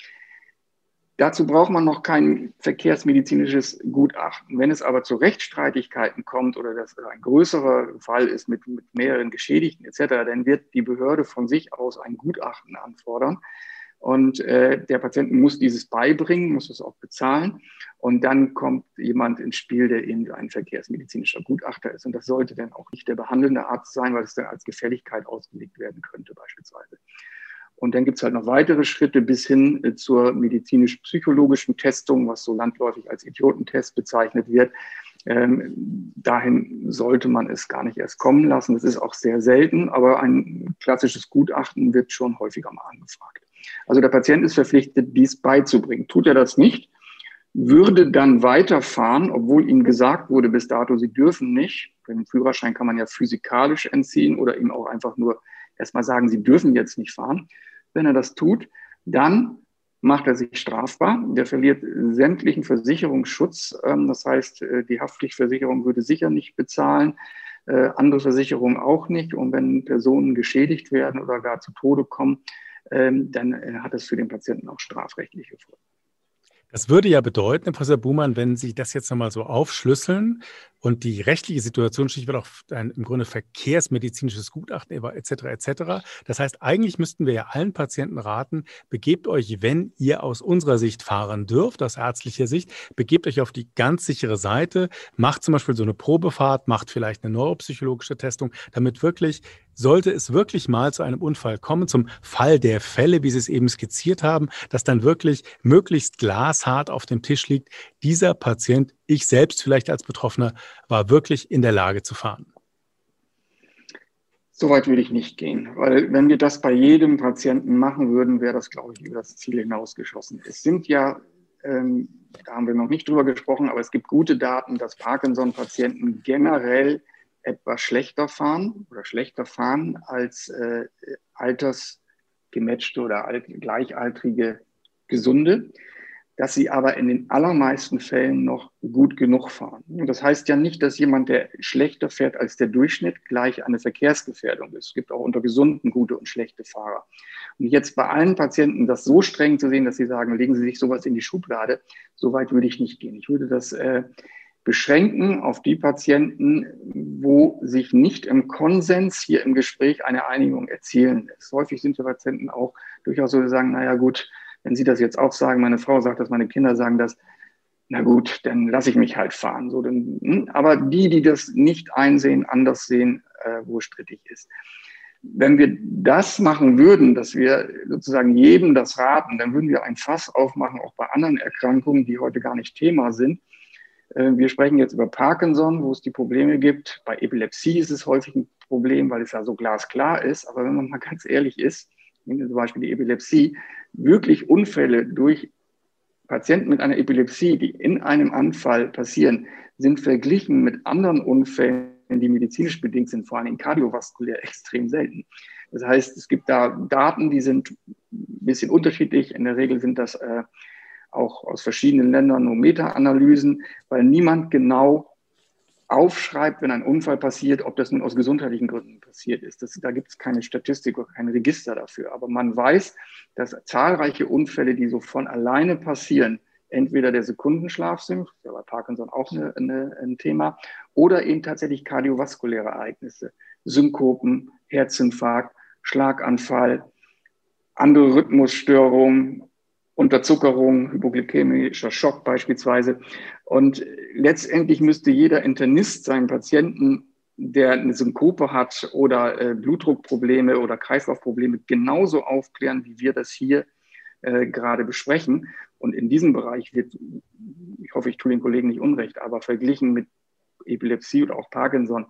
Dazu braucht man noch kein verkehrsmedizinisches Gutachten. Wenn es aber zu Rechtsstreitigkeiten kommt oder das ein größerer Fall ist mit mehreren Geschädigten etc., dann wird die Behörde von sich aus ein Gutachten anfordern. Und der Patient muss dieses beibringen, muss es auch bezahlen. Und dann kommt jemand ins Spiel, der eben ein verkehrsmedizinischer Gutachter ist. Und das sollte dann auch nicht der behandelnde Arzt sein, weil es dann als Gefälligkeit ausgelegt werden könnte beispielsweise. Und dann gibt es halt noch weitere Schritte bis hin zur medizinisch-psychologischen Testung, was so landläufig als Idiotentest bezeichnet wird. Dahin sollte man es gar nicht erst kommen lassen. Das ist auch sehr selten, aber ein klassisches Gutachten wird schon häufiger mal angefragt. Also der Patient ist verpflichtet, dies beizubringen. Tut er das nicht, würde dann weiterfahren, obwohl ihm gesagt wurde bis dato, Sie dürfen nicht. Den Führerschein kann man ja physikalisch entziehen oder ihm auch einfach nur erstmal sagen, Sie dürfen jetzt nicht fahren. Wenn er das tut, dann macht er sich strafbar. Der verliert sämtlichen Versicherungsschutz. Das heißt, die Haftpflichtversicherung würde sicher nicht bezahlen, andere Versicherungen auch nicht. Und wenn Personen geschädigt werden oder gar zu Tode kommen, dann hat es für den Patienten auch strafrechtliche Folgen. Das würde ja bedeuten, Herr Professor Buhmann, wenn Sie das jetzt nochmal so aufschlüsseln und die rechtliche Situation, Stichwort auch im Grunde verkehrsmedizinisches Gutachten etc. Das heißt, eigentlich müssten wir ja allen Patienten raten, begebt euch, wenn ihr aus unserer Sicht fahren dürft, aus ärztlicher Sicht, begebt euch auf die ganz sichere Seite, macht zum Beispiel so eine Probefahrt, macht vielleicht eine neuropsychologische Testung, damit wirklich sollte es wirklich mal zu einem Unfall kommen, zum Fall der Fälle, wie Sie es eben skizziert haben, dass dann wirklich möglichst glashart auf dem Tisch liegt, dieser Patient, ich selbst vielleicht als Betroffener, war wirklich in der Lage zu fahren? So weit würde ich nicht gehen, weil wenn wir das bei jedem Patienten machen würden, wäre das, glaube ich, über das Ziel hinausgeschossen. Es sind ja, da haben wir noch nicht drüber gesprochen, aber es gibt gute Daten, dass Parkinson-Patienten generell etwas schlechter fahren als altersgematchte oder gleichaltrige Gesunde, dass sie aber in den allermeisten Fällen noch gut genug fahren. Und das heißt ja nicht, dass jemand, der schlechter fährt als der Durchschnitt, gleich eine Verkehrsgefährdung ist. Es gibt auch unter Gesunden gute und schlechte Fahrer. Und jetzt bei allen Patienten das so streng zu sehen, dass sie sagen, legen Sie sich sowas in die Schublade, so weit würde ich nicht gehen. Ich würde das beschränken auf die Patienten, wo sich nicht im Konsens hier im Gespräch eine Einigung erzielen lässt. Häufig sind die Patienten auch durchaus so, die sagen, naja gut, wenn Sie das jetzt auch sagen, meine Frau sagt das, meine Kinder sagen das, na gut, dann lasse ich mich halt fahren. So, aber die das nicht einsehen, anders sehen, wo strittig ist. Wenn wir das machen würden, dass wir sozusagen jedem das raten, dann würden wir ein Fass aufmachen, auch bei anderen Erkrankungen, die heute gar nicht Thema sind. Wir sprechen jetzt über Parkinson, wo es die Probleme gibt. Bei Epilepsie ist es häufig ein Problem, weil es ja so glasklar ist. Aber wenn man mal ganz ehrlich ist, nehmen wir zum Beispiel die Epilepsie, wirklich Unfälle durch Patienten mit einer Epilepsie, die in einem Anfall passieren, sind verglichen mit anderen Unfällen, die medizinisch bedingt sind, vor allem kardiovaskulär, extrem selten. Das heißt, es gibt da Daten, die sind ein bisschen unterschiedlich. In der Regel sind das auch aus verschiedenen Ländern nur Meta-Analysen, weil niemand genau aufschreibt, wenn ein Unfall passiert, ob das nun aus gesundheitlichen Gründen passiert ist. Da gibt es keine Statistik oder kein Register dafür. Aber man weiß, dass zahlreiche Unfälle, die so von alleine passieren, entweder der Sekundenschlaf sind, das ist ja bei Parkinson auch ein Thema, oder eben tatsächlich kardiovaskuläre Ereignisse, Synkopen, Herzinfarkt, Schlaganfall, andere Rhythmusstörungen, Unterzuckerung, hypoglykämischer Schock beispielsweise. Und letztendlich müsste jeder Internist seinen Patienten, der eine Synkope hat oder Blutdruckprobleme oder Kreislaufprobleme, genauso aufklären, wie wir das hier gerade besprechen. Und in diesem Bereich wird, ich hoffe, ich tue den Kollegen nicht unrecht, aber verglichen mit Epilepsie oder auch Parkinson,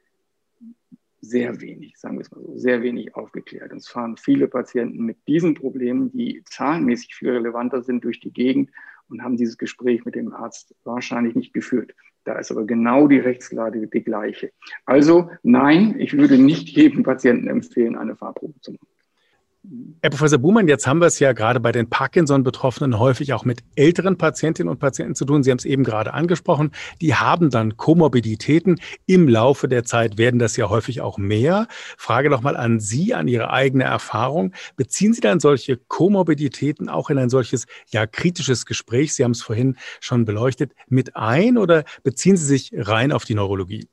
sehr wenig, sagen wir es mal so, sehr wenig aufgeklärt. Und es fahren viele Patienten mit diesen Problemen, die zahlenmäßig viel relevanter sind, durch die Gegend und haben dieses Gespräch mit dem Arzt wahrscheinlich nicht geführt. Da ist aber genau die Rechtslage die gleiche. Also nein, ich würde nicht jedem Patienten empfehlen, eine Fahrprobe zu machen. Herr Professor Buhmann, jetzt haben wir es ja gerade bei den Parkinson-Betroffenen häufig auch mit älteren Patientinnen und Patienten zu tun. Sie haben es eben gerade angesprochen. Die haben dann Komorbiditäten. Im Laufe der Zeit werden das ja häufig auch mehr. Frage nochmal an Sie, an Ihre eigene Erfahrung. Beziehen Sie dann solche Komorbiditäten auch in ein solches, ja, kritisches Gespräch, Sie haben es vorhin schon beleuchtet, mit ein oder beziehen Sie sich rein auf die Neurologie?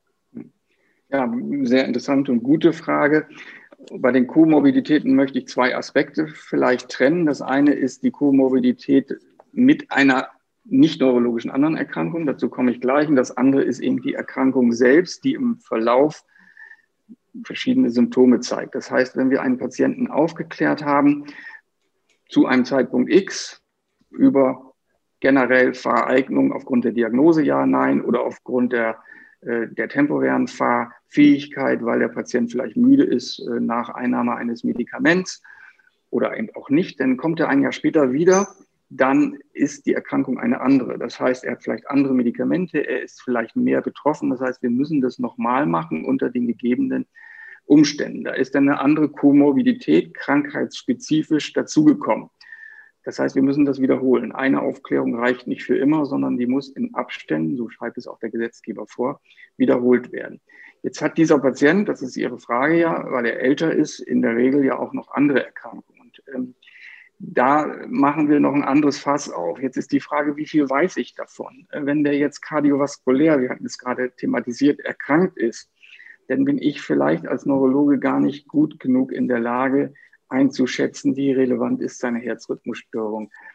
Ja, sehr interessante und gute Frage. Bei den Komorbiditäten möchte ich zwei Aspekte vielleicht trennen. Das eine ist die Komorbidität mit einer nicht neurologischen anderen Erkrankung. Dazu komme ich gleich. Und das andere ist eben die Erkrankung selbst, die im Verlauf verschiedene Symptome zeigt. Das heißt, wenn wir einen Patienten aufgeklärt haben zu einem Zeitpunkt X über generell Fahreignung aufgrund der Diagnose ja, nein oder aufgrund der temporären Fahrfähigkeit, weil der Patient vielleicht müde ist nach Einnahme eines Medikaments oder eben auch nicht, dann kommt er ein Jahr später wieder, dann ist die Erkrankung eine andere. Das heißt, er hat vielleicht andere Medikamente, er ist vielleicht mehr betroffen. Das heißt, wir müssen das nochmal machen unter den gegebenen Umständen. Da ist dann eine andere Komorbidität krankheitsspezifisch dazugekommen. Das heißt, wir müssen das wiederholen. Eine Aufklärung reicht nicht für immer, sondern die muss in Abständen, so schreibt es auch der Gesetzgeber vor, wiederholt werden. Jetzt hat dieser Patient, das ist Ihre Frage ja, weil er älter ist, in der Regel ja auch noch andere Erkrankungen. Und da machen wir noch ein anderes Fass auf. Jetzt ist die Frage, wie viel weiß ich davon? Wenn der jetzt kardiovaskulär, wir hatten es gerade thematisiert, erkrankt ist, dann bin ich vielleicht als Neurologe gar nicht gut genug in der Lage, einzuschätzen, wie relevant ist seine Herzrhythmusstörung.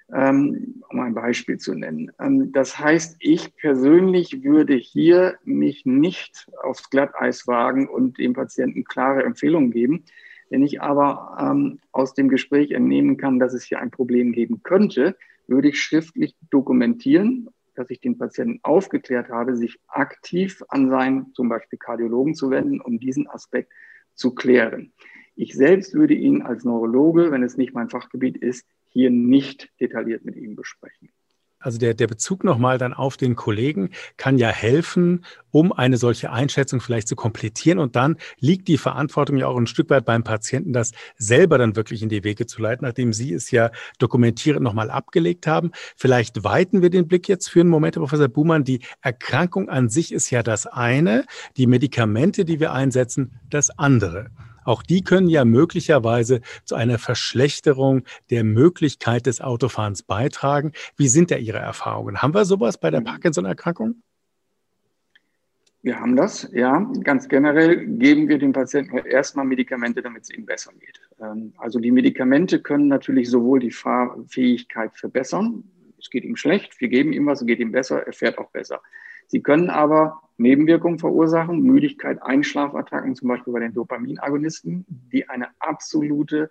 um ein Beispiel zu nennen. Das heißt, ich persönlich würde hier mich nicht aufs Glatteis wagen und dem Patienten klare Empfehlungen geben. Wenn ich aber aus dem Gespräch entnehmen kann, dass es hier ein Problem geben könnte, würde ich schriftlich dokumentieren, dass ich den Patienten aufgeklärt habe, sich aktiv an seinen zum Beispiel Kardiologen zu wenden, um diesen Aspekt zu klären. Ich selbst würde ihn als Neurologe, wenn es nicht mein Fachgebiet ist, hier nicht detailliert mit ihm besprechen. Also der Bezug nochmal dann auf den Kollegen kann ja helfen, um eine solche Einschätzung vielleicht zu komplettieren. Und dann liegt die Verantwortung ja auch ein Stück weit beim Patienten, das selber dann wirklich in die Wege zu leiten, nachdem Sie es ja dokumentierend nochmal abgelegt haben. Vielleicht weiten wir den Blick jetzt für einen Moment, Herr Professor Buhmann. Die Erkrankung an sich ist ja das eine, die Medikamente, die wir einsetzen, das andere. Auch die können ja möglicherweise zu einer Verschlechterung der Möglichkeit des Autofahrens beitragen. Wie sind da Ihre Erfahrungen? Haben wir sowas bei der Parkinson-Erkrankung? Wir haben das, ja. Ganz generell geben wir dem Patienten erstmal Medikamente, damit es ihm besser geht. Also die Medikamente können natürlich sowohl die Fahrfähigkeit verbessern. Es geht ihm schlecht, wir geben ihm was, es geht ihm besser, er fährt auch besser. Sie können aber Nebenwirkungen verursachen, Müdigkeit, Einschlafattacken, zum Beispiel bei den Dopaminagonisten, die eine absolute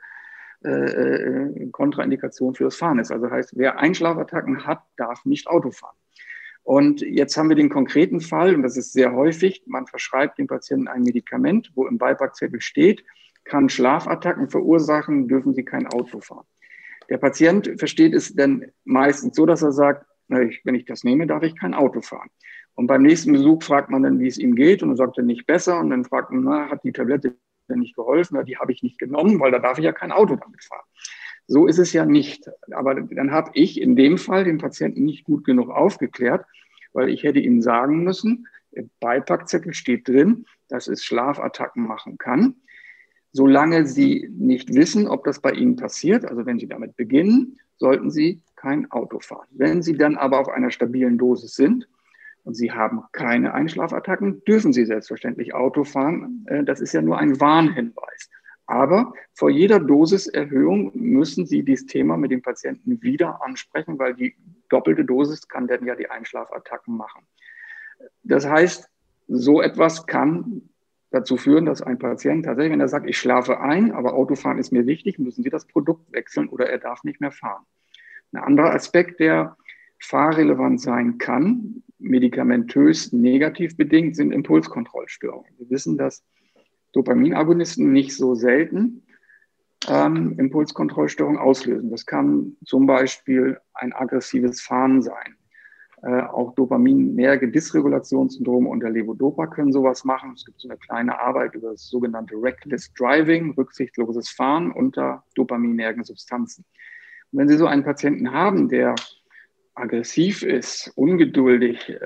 Kontraindikation für das Fahren ist. Also heißt, wer Einschlafattacken hat, darf nicht Auto fahren. Und jetzt haben wir den konkreten Fall, und das ist sehr häufig, man verschreibt dem Patienten ein Medikament, wo im Beipackzettel steht, kann Schlafattacken verursachen, dürfen Sie kein Auto fahren. Der Patient versteht es dann meistens so, dass er sagt, wenn ich das nehme, darf ich kein Auto fahren. Und beim nächsten Besuch fragt man dann, wie es ihm geht, und dann sagt er nicht besser. Und dann fragt man, hat die Tablette denn nicht geholfen? Die habe ich nicht genommen, weil da darf ich ja kein Auto damit fahren. So ist es ja nicht. Aber dann habe ich in dem Fall den Patienten nicht gut genug aufgeklärt, weil ich hätte ihm sagen müssen, im Beipackzettel steht drin, dass es Schlafattacken machen kann. Solange Sie nicht wissen, ob das bei Ihnen passiert, also wenn Sie damit beginnen, sollten Sie kein Auto fahren. Wenn Sie dann aber auf einer stabilen Dosis sind und Sie haben keine Einschlafattacken, dürfen Sie selbstverständlich Auto fahren. Das ist ja nur ein Warnhinweis. Aber vor jeder Dosiserhöhung müssen Sie dieses Thema mit dem Patienten wieder ansprechen, weil die doppelte Dosis kann dann ja die Einschlafattacken machen. Das heißt, so etwas kann dazu führen, dass ein Patient tatsächlich, wenn er sagt, ich schlafe ein, aber Autofahren ist mir wichtig, müssen Sie das Produkt wechseln oder er darf nicht mehr fahren. Ein anderer Aspekt, der fahrrelevant sein kann, medikamentös negativ bedingt, sind Impulskontrollstörungen. Wir wissen, dass Dopaminagonisten nicht so selten Impulskontrollstörungen auslösen. Das kann zum Beispiel ein aggressives Fahren sein. Auch dopaminerge Dysregulationssyndrome unter Levodopa können sowas machen. Es gibt so eine kleine Arbeit über das sogenannte Reckless Driving, rücksichtsloses Fahren unter dopaminergen Substanzen. Und wenn Sie so einen Patienten haben, der aggressiv ist, ungeduldig,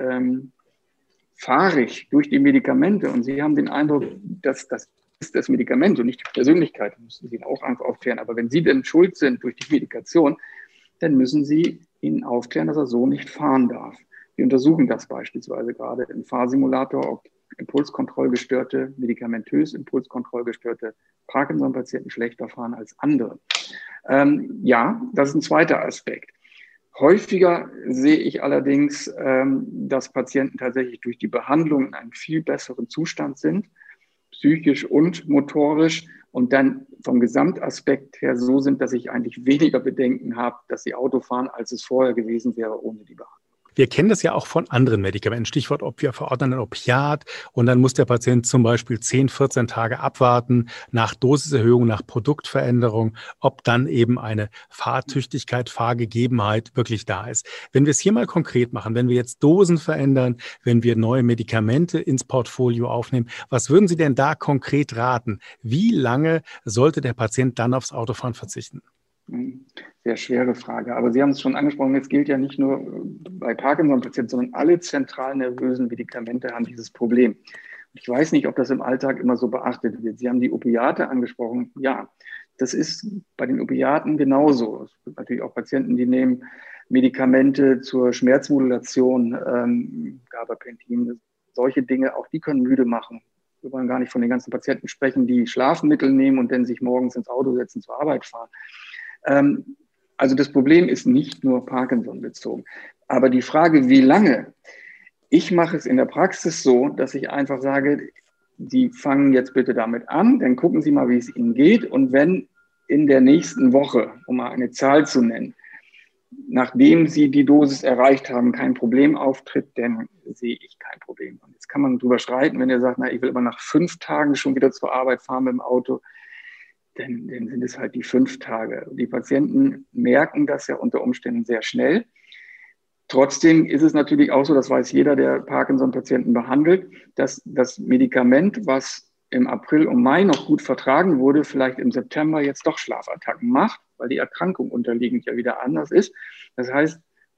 fahrig durch die Medikamente und Sie haben den Eindruck, dass das ist das Medikament und nicht die Persönlichkeit, müssen Sie ihn auch einfach aufklären. Aber wenn Sie denn schuld sind durch die Medikation, dann müssen Sie ihn aufklären, dass er so nicht fahren darf. Wir untersuchen das beispielsweise gerade im Fahrsimulator, ob impulskontrollgestörte, medikamentös impulskontrollgestörte Parkinson-Patienten schlechter fahren als andere. Ja, das ist ein zweiter Aspekt. Häufiger sehe ich allerdings, dass Patienten tatsächlich durch die Behandlung in einem viel besseren Zustand sind, psychisch und motorisch, und dann vom Gesamtaspekt her so sind, dass ich eigentlich weniger Bedenken habe, dass sie Auto fahren, als es vorher gewesen wäre ohne die Behandlung. Wir kennen das ja auch von anderen Medikamenten. Stichwort, ob wir verordnen ein Opiat und dann muss der Patient zum Beispiel 10, 14 Tage abwarten nach Dosiserhöhung, nach Produktveränderung, ob dann eben eine Fahrtüchtigkeit, Fahrgegebenheit wirklich da ist. Wenn wir es hier mal konkret machen, wenn wir jetzt Dosen verändern, wenn wir neue Medikamente ins Portfolio aufnehmen, was würden Sie denn da konkret raten? Wie lange sollte der Patient dann aufs Autofahren verzichten? Sehr schwere Frage. Aber Sie haben es schon angesprochen, es gilt ja nicht nur bei Parkinson-Patienten, sondern alle zentral nervösen Medikamente haben dieses Problem. Ich weiß nicht, ob das im Alltag immer so beachtet wird. Sie haben die Opiate angesprochen. Ja, das ist bei den Opiaten genauso. Es gibt natürlich auch Patienten, die nehmen Medikamente zur Schmerzmodulation, Gabapentin, solche Dinge, auch die können müde machen. Wir wollen gar nicht von den ganzen Patienten sprechen, die Schlafmittel nehmen und dann sich morgens ins Auto setzen, zur Arbeit fahren. Also das Problem ist nicht nur Parkinson bezogen. Aber die Frage, wie lange, ich mache es in der Praxis so, dass ich einfach sage, Sie fangen jetzt bitte damit an, dann gucken Sie mal, wie es Ihnen geht. Und wenn in der nächsten Woche, um mal eine Zahl zu nennen, nachdem Sie die Dosis erreicht haben, kein Problem auftritt, dann sehe ich kein Problem. Und jetzt kann man drüber streiten, wenn er sagt, na, ich will aber nach 5 Tagen schon wieder zur Arbeit fahren mit dem Auto, dann sind es halt die 5 Tage. Die Patienten merken das ja unter Umständen sehr schnell. Trotzdem ist es natürlich auch so, das weiß jeder, der Parkinson-Patienten behandelt, dass das Medikament, was im April und Mai noch gut vertragen wurde, vielleicht im September jetzt doch Schlafattacken macht, weil die Erkrankung unterliegend ja wieder anders ist. Das heißt,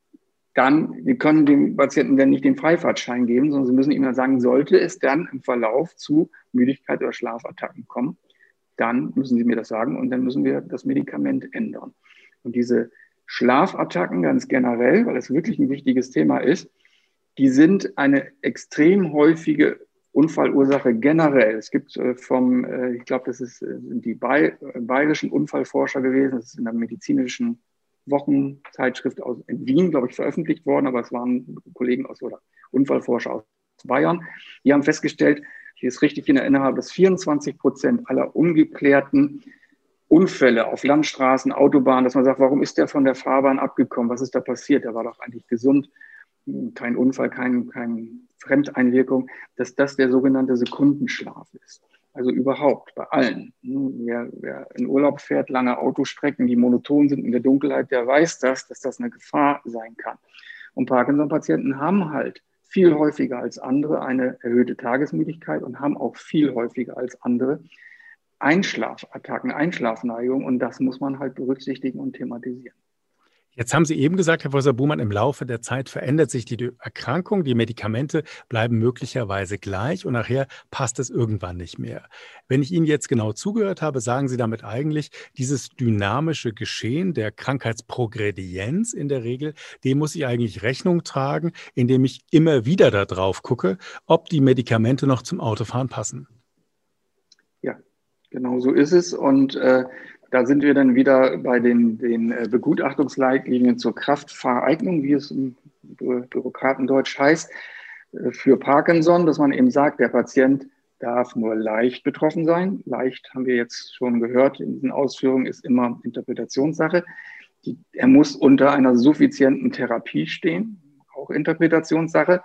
wir können dem Patienten dann nicht den Freifahrtschein geben, sondern sie müssen ihm dann sagen, sollte es dann im Verlauf zu Müdigkeit oder Schlafattacken kommen, dann müssen Sie mir das sagen und dann müssen wir das Medikament ändern. Und diese Schlafattacken ganz generell, weil es wirklich ein wichtiges Thema ist, die sind eine extrem häufige Unfallursache generell. Es gibt ich glaube, sind die bayerischen Unfallforscher gewesen, das ist in der medizinischen Wochenzeitschrift in Wien, glaube ich, veröffentlicht worden, aber es waren Kollegen oder Unfallforscher aus Bayern, die haben festgestellt, ich es richtig in Erinnerung habe, dass 24% aller ungeklärten Unfälle auf Landstraßen, Autobahnen, dass man sagt, warum ist der von der Fahrbahn abgekommen? Was ist da passiert? Der war doch eigentlich gesund. Kein Unfall, keine Fremdeinwirkung, dass das der sogenannte Sekundenschlaf ist. Also überhaupt bei allen. Wer in Urlaub fährt, lange Autostrecken, die monoton sind in der Dunkelheit, der weiß dass das eine Gefahr sein kann. Und Parkinson-Patienten haben halt viel häufiger als andere eine erhöhte Tagesmüdigkeit und haben auch viel häufiger als andere Einschlafattacken, Einschlafneigung. Und das muss man halt berücksichtigen und thematisieren. Jetzt haben Sie eben gesagt, Herr Professor Buhmann, im Laufe der Zeit verändert sich die Erkrankung, die Medikamente bleiben möglicherweise gleich und nachher passt es irgendwann nicht mehr. Wenn ich Ihnen jetzt genau zugehört habe, sagen Sie damit eigentlich, dieses dynamische Geschehen der Krankheitsprogredienz in der Regel, dem muss ich eigentlich Rechnung tragen, indem ich immer wieder da drauf gucke, ob die Medikamente noch zum Autofahren passen. Ja, genau so ist es und da sind wir dann wieder bei den Begutachtungsleitlinien zur Kraftfahreignung, wie es im Bürokratendeutsch heißt, für Parkinson, dass man eben sagt, der Patient darf nur leicht betroffen sein. Leicht haben wir jetzt schon gehört, in diesen Ausführungen ist immer Interpretationssache. Er muss unter einer suffizienten Therapie stehen, auch Interpretationssache.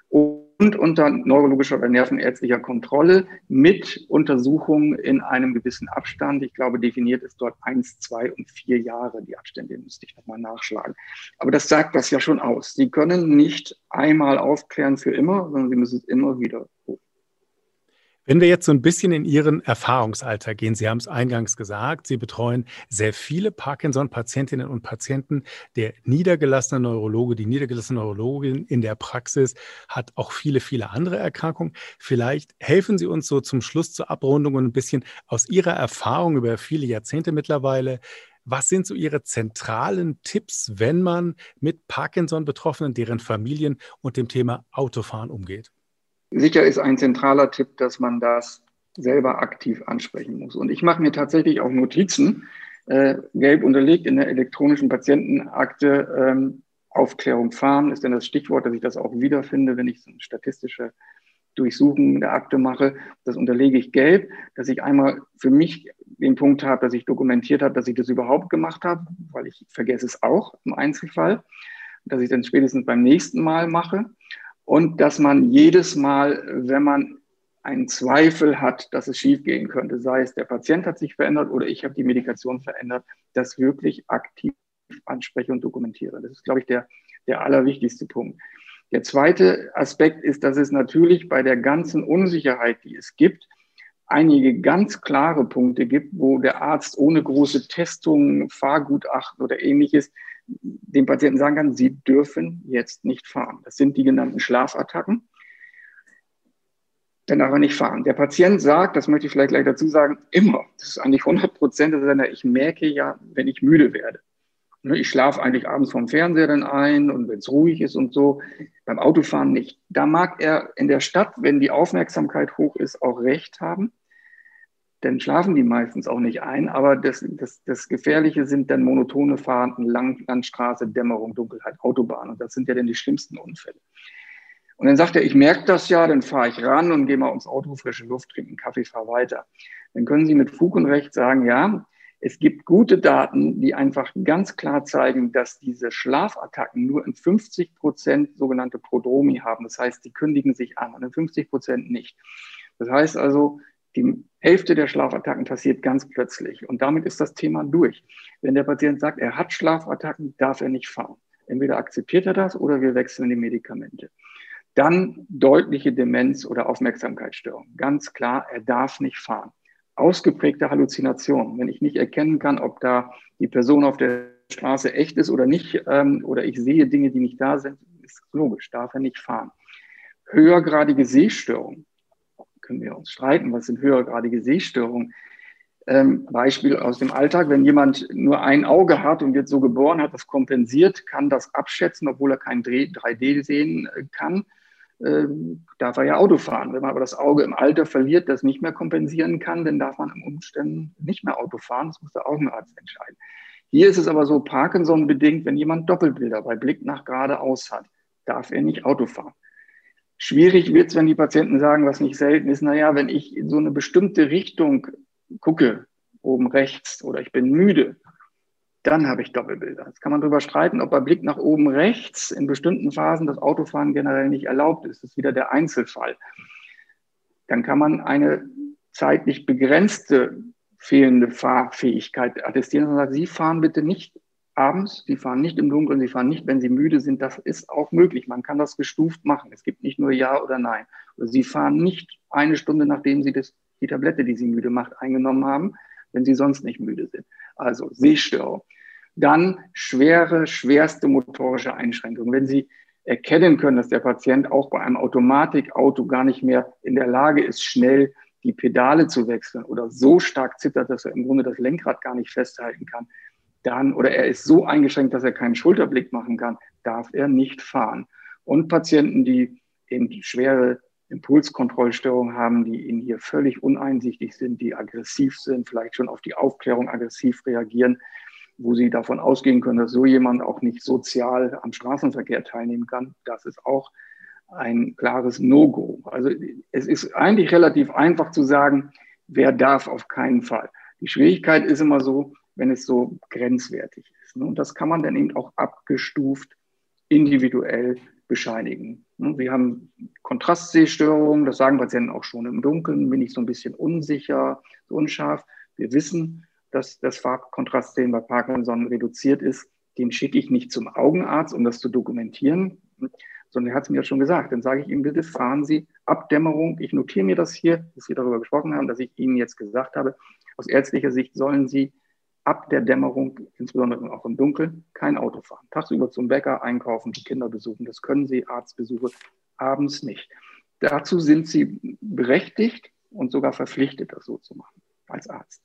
Und unter neurologischer oder nervenärztlicher Kontrolle mit Untersuchungen in einem gewissen Abstand. Ich glaube, definiert ist dort 1, 2 und 4 Jahre. Die Abstände müsste ich nochmal nachschlagen. Aber das sagt das ja schon aus. Sie können nicht einmal aufklären für immer, sondern Sie müssen es immer wieder tun. Wenn wir jetzt so ein bisschen in Ihren Erfahrungsalltag gehen, Sie haben es eingangs gesagt, Sie betreuen sehr viele Parkinson-Patientinnen und Patienten. Der niedergelassene Neurologe, die niedergelassene Neurologin in der Praxis hat auch viele, viele andere Erkrankungen. Vielleicht helfen Sie uns so zum Schluss zur Abrundung und ein bisschen aus Ihrer Erfahrung über viele Jahrzehnte mittlerweile. Was sind so Ihre zentralen Tipps, wenn man mit Parkinson-Betroffenen, deren Familien und dem Thema Autofahren umgeht? Sicher ist ein zentraler Tipp, dass man das selber aktiv ansprechen muss. Und ich mache mir tatsächlich auch Notizen, gelb unterlegt in der elektronischen Patientenakte. Aufklärung fahren ist dann das Stichwort, dass ich das auch wiederfinde, wenn ich so eine statistische Durchsuchung der Akte mache. Das unterlege ich gelb, dass ich einmal für mich den Punkt habe, dass ich dokumentiert habe, dass ich das überhaupt gemacht habe, weil ich vergesse es auch im Einzelfall, dass ich dann spätestens beim nächsten Mal mache. Und dass man jedes Mal, wenn man einen Zweifel hat, dass es schiefgehen könnte, sei es der Patient hat sich verändert oder ich habe die Medikation verändert, das wirklich aktiv anspreche und dokumentiere. Das ist, glaube ich, der allerwichtigste Punkt. Der zweite Aspekt ist, dass es natürlich bei der ganzen Unsicherheit, die es gibt, einige ganz klare Punkte gibt, wo der Arzt ohne große Testungen, Fahrgutachten oder Ähnliches dem Patienten sagen kann, Sie dürfen jetzt nicht fahren. Das sind die genannten Schlafattacken. Dann darf er nicht fahren. Der Patient sagt, das möchte ich vielleicht gleich dazu sagen, immer, das ist eigentlich 100%, ich merke ja, wenn ich müde werde. Ich schlafe eigentlich abends vom Fernseher dann ein und wenn es ruhig ist und so, beim Autofahren nicht. Da mag er in der Stadt, wenn die Aufmerksamkeit hoch ist, auch recht haben. dann schlafen die meistens auch nicht ein. Aber das Gefährliche sind dann monotone Fahrten, Landstraße, Dämmerung, Dunkelheit, Autobahn. Und das sind ja dann die schlimmsten Unfälle. Und dann sagt er, ich merke das ja, dann fahre ich ran und gehe mal ums Auto, frische Luft, trinke einen Kaffee, fahre weiter. Dann können Sie mit Fug und Recht sagen, ja, es gibt gute Daten, die einfach ganz klar zeigen, dass diese Schlafattacken nur in 50% sogenannte Prodromi haben. Das heißt, die kündigen sich an und in 50% nicht. Das heißt also, die Hälfte der Schlafattacken passiert ganz plötzlich. Und damit ist das Thema durch. Wenn der Patient sagt, er hat Schlafattacken, darf er nicht fahren. Entweder akzeptiert er das oder wir wechseln die Medikamente. Dann deutliche Demenz oder Aufmerksamkeitsstörung. Ganz klar, er darf nicht fahren. Ausgeprägte Halluzination. Wenn ich nicht erkennen kann, ob da die Person auf der Straße echt ist oder nicht, oder ich sehe Dinge, die nicht da sind, ist logisch, darf er nicht fahren. Höhergradige Sehstörung. Können wir uns streiten, was sind höhergradige Sehstörungen? Beispiel aus dem Alltag, wenn jemand nur ein Auge hat und wird so geboren, hat das kompensiert, kann das abschätzen, obwohl er kein 3D sehen kann, darf er ja Auto fahren. Wenn man aber das Auge im Alter verliert, das nicht mehr kompensieren kann, dann darf man im Umständen nicht mehr Auto fahren. Das muss der Augenarzt entscheiden. Hier ist es aber so Parkinson-bedingt, wenn jemand Doppelbilder bei Blick nach geradeaus hat, darf er nicht Auto fahren. Schwierig wird es, wenn die Patienten sagen, was nicht selten ist, naja, wenn ich in so eine bestimmte Richtung gucke, oben rechts, oder ich bin müde, dann habe ich Doppelbilder. Jetzt kann man darüber streiten, ob bei Blick nach oben rechts in bestimmten Phasen das Autofahren generell nicht erlaubt ist. Das ist wieder der Einzelfall. Dann kann man eine zeitlich begrenzte fehlende Fahrfähigkeit attestieren und sagt, Sie fahren bitte nicht abends, Sie fahren nicht im Dunkeln, Sie fahren nicht, wenn Sie müde sind. Das ist auch möglich. Man kann das gestuft machen. Es gibt nicht nur Ja oder Nein. Oder Sie fahren nicht eine Stunde, nachdem Sie die Tablette, die Sie müde macht, eingenommen haben, wenn Sie sonst nicht müde sind. Also Sehstörung. Dann schwerste motorische Einschränkungen. Wenn Sie erkennen können, dass der Patient auch bei einem Automatikauto gar nicht mehr in der Lage ist, schnell die Pedale zu wechseln oder so stark zittert, dass er im Grunde das Lenkrad gar nicht festhalten kann, dann, oder er ist so eingeschränkt, dass er keinen Schulterblick machen kann, darf er nicht fahren. Und Patienten, die eben die schwere Impulskontrollstörungen haben, die ihnen hier völlig uneinsichtig sind, die aggressiv sind, vielleicht schon auf die Aufklärung aggressiv reagieren, wo sie davon ausgehen können, dass so jemand auch nicht sozial am Straßenverkehr teilnehmen kann, das ist auch ein klares No-Go. Also es ist eigentlich relativ einfach zu sagen, wer darf auf keinen Fall. Die Schwierigkeit ist immer so, wenn es so grenzwertig ist. Und das kann man dann eben auch abgestuft individuell bescheinigen. Wir haben Kontrastsehstörungen, das sagen Patienten auch schon. Im Dunkeln bin ich so ein bisschen unsicher, so unscharf. Wir wissen, dass das Farbkontrastsehen bei Parkinson reduziert ist. Den schicke ich nicht zum Augenarzt, um das zu dokumentieren, sondern er hat es mir ja schon gesagt. Dann sage ich ihm, bitte fahren Sie ab Dämmerung. Ich notiere mir das hier, dass wir darüber gesprochen haben, dass ich Ihnen jetzt gesagt habe, aus ärztlicher Sicht sollen Sie ab der Dämmerung, insbesondere auch im Dunkeln, kein Auto fahren. Tagsüber zum Bäcker, einkaufen, die Kinder besuchen, das können Sie, Arztbesuche, abends nicht. Dazu sind Sie berechtigt und sogar verpflichtet, das so zu machen, als Arzt.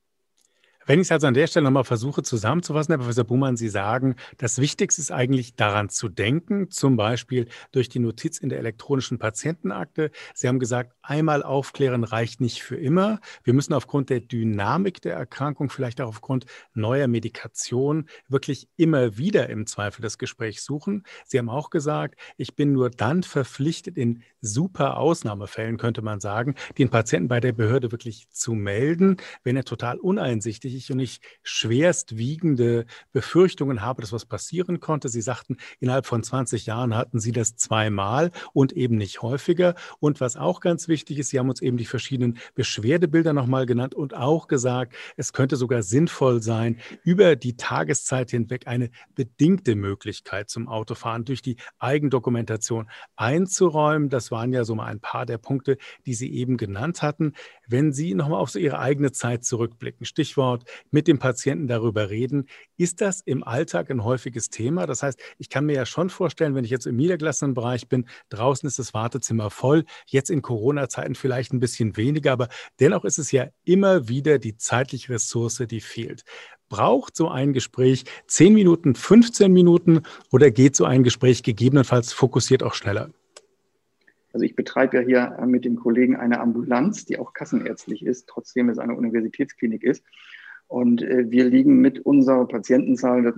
Wenn ich es also an der Stelle nochmal versuche zusammenzufassen, Herr Professor Buhmann, Sie sagen, das Wichtigste ist eigentlich daran zu denken, zum Beispiel durch die Notiz in der elektronischen Patientenakte. Sie haben gesagt, einmal aufklären reicht nicht für immer. Wir müssen aufgrund der Dynamik der Erkrankung, vielleicht auch aufgrund neuer Medikation, wirklich immer wieder im Zweifel das Gespräch suchen. Sie haben auch gesagt, ich bin nur dann verpflichtet, in super Ausnahmefällen, könnte man sagen, den Patienten bei der Behörde wirklich zu melden, wenn er total uneinsichtig und ich schwerstwiegende Befürchtungen habe, dass was passieren konnte. Sie sagten, innerhalb von 20 Jahren hatten Sie das zweimal und eben nicht häufiger. Und was auch ganz wichtig ist, Sie haben uns eben die verschiedenen Beschwerdebilder nochmal genannt und auch gesagt, es könnte sogar sinnvoll sein, über die Tageszeit hinweg eine bedingte Möglichkeit zum Autofahren durch die Eigendokumentation einzuräumen. Das waren ja so mal ein paar der Punkte, die Sie eben genannt hatten. Wenn Sie nochmal auf so Ihre eigene Zeit zurückblicken, Stichwort mit dem Patienten darüber reden, ist das im Alltag ein häufiges Thema? Das heißt, ich kann mir ja schon vorstellen, wenn ich jetzt im niedergelassenen Bereich bin, draußen ist das Wartezimmer voll, jetzt in Corona-Zeiten vielleicht ein bisschen weniger, aber dennoch ist es ja immer wieder die zeitliche Ressource, die fehlt. Braucht so ein Gespräch 10 Minuten, 15 Minuten oder geht so ein Gespräch gegebenenfalls fokussiert auch schneller? Also ich betreibe ja hier mit dem Kollegen eine Ambulanz, die auch kassenärztlich ist, trotzdem es eine Universitätsklinik ist. Und wir liegen mit unserer Patientenzahl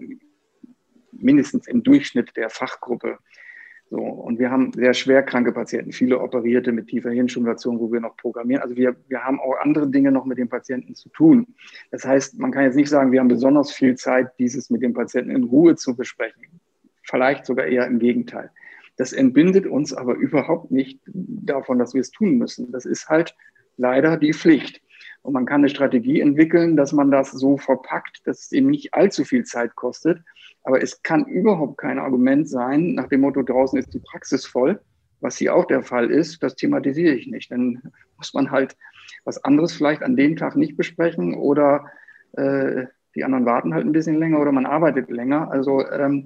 mindestens im Durchschnitt der Fachgruppe. So, und wir haben sehr schwer kranke Patienten, viele Operierte mit tiefer Hirnstimulation, wo wir noch programmieren. Also wir haben auch andere Dinge noch mit den Patienten zu tun. Das heißt, man kann jetzt nicht sagen, wir haben besonders viel Zeit, dieses mit den Patienten in Ruhe zu besprechen. Vielleicht sogar eher im Gegenteil. Das entbindet uns aber überhaupt nicht davon, dass wir es tun müssen. Das ist halt leider die Pflicht. Und man kann eine Strategie entwickeln, dass man das so verpackt, dass es eben nicht allzu viel Zeit kostet. Aber es kann überhaupt kein Argument sein, nach dem Motto, draußen ist die Praxis voll, was hier auch der Fall ist, das thematisiere ich nicht. Dann muss man halt was anderes vielleicht an dem Tag nicht besprechen oder die anderen warten halt ein bisschen länger oder man arbeitet länger. Also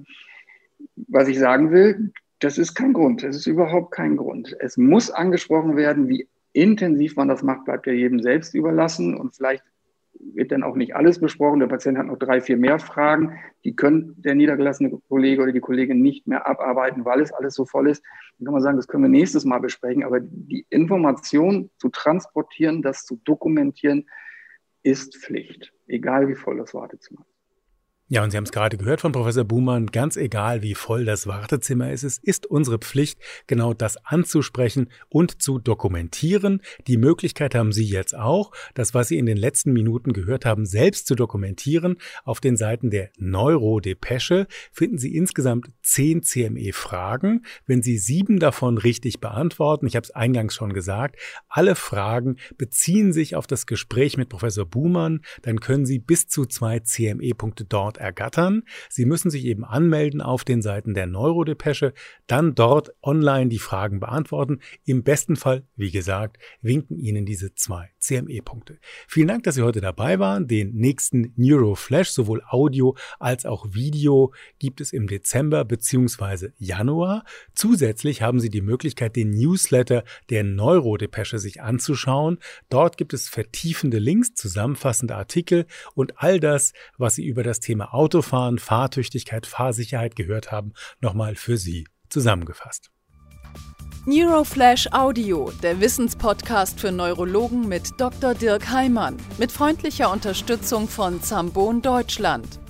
was ich sagen will, das ist kein Grund, das ist überhaupt kein Grund. Es muss angesprochen werden, wie intensiv man das macht, bleibt ja jedem selbst überlassen und vielleicht wird dann auch nicht alles besprochen. Der Patient hat noch 3, 4 mehr Fragen. Die können der niedergelassene Kollege oder die Kollegin nicht mehr abarbeiten, weil es alles so voll ist. Dann kann man sagen, das können wir nächstes Mal besprechen. Aber die Information zu transportieren, das zu dokumentieren, ist Pflicht. Egal wie voll das Wartezimmer ist. Ja, und Sie haben es gerade gehört von Professor Buhmann, ganz egal wie voll das Wartezimmer ist, es ist unsere Pflicht, genau das anzusprechen und zu dokumentieren. Die Möglichkeit haben Sie jetzt auch, das, was Sie in den letzten Minuten gehört haben, selbst zu dokumentieren. Auf den Seiten der Neurodepesche finden Sie insgesamt 10 CME-Fragen. Wenn Sie 7 davon richtig beantworten, ich habe es eingangs schon gesagt, alle Fragen beziehen sich auf das Gespräch mit Professor Buhmann, dann können Sie bis zu 2 CME-Punkte dort ergattern. Sie müssen sich eben anmelden auf den Seiten der Neurodepesche, dann dort online die Fragen beantworten. Im besten Fall, wie gesagt, winken Ihnen diese 2 CME-Punkte. Vielen Dank, dass Sie heute dabei waren. Den nächsten Neuroflash, sowohl Audio als auch Video, gibt es im Dezember bzw. Januar. Zusätzlich haben Sie die Möglichkeit, den Newsletter der Neurodepesche sich anzuschauen. Dort gibt es vertiefende Links, zusammenfassende Artikel und all das, was Sie über das Thema Autofahren, Fahrtüchtigkeit, Fahrsicherheit gehört haben, nochmal für Sie zusammengefasst. Neuroflash Audio, der Wissenspodcast für Neurologen mit Dr. Dirk Heimann, mit freundlicher Unterstützung von Zambon Deutschland.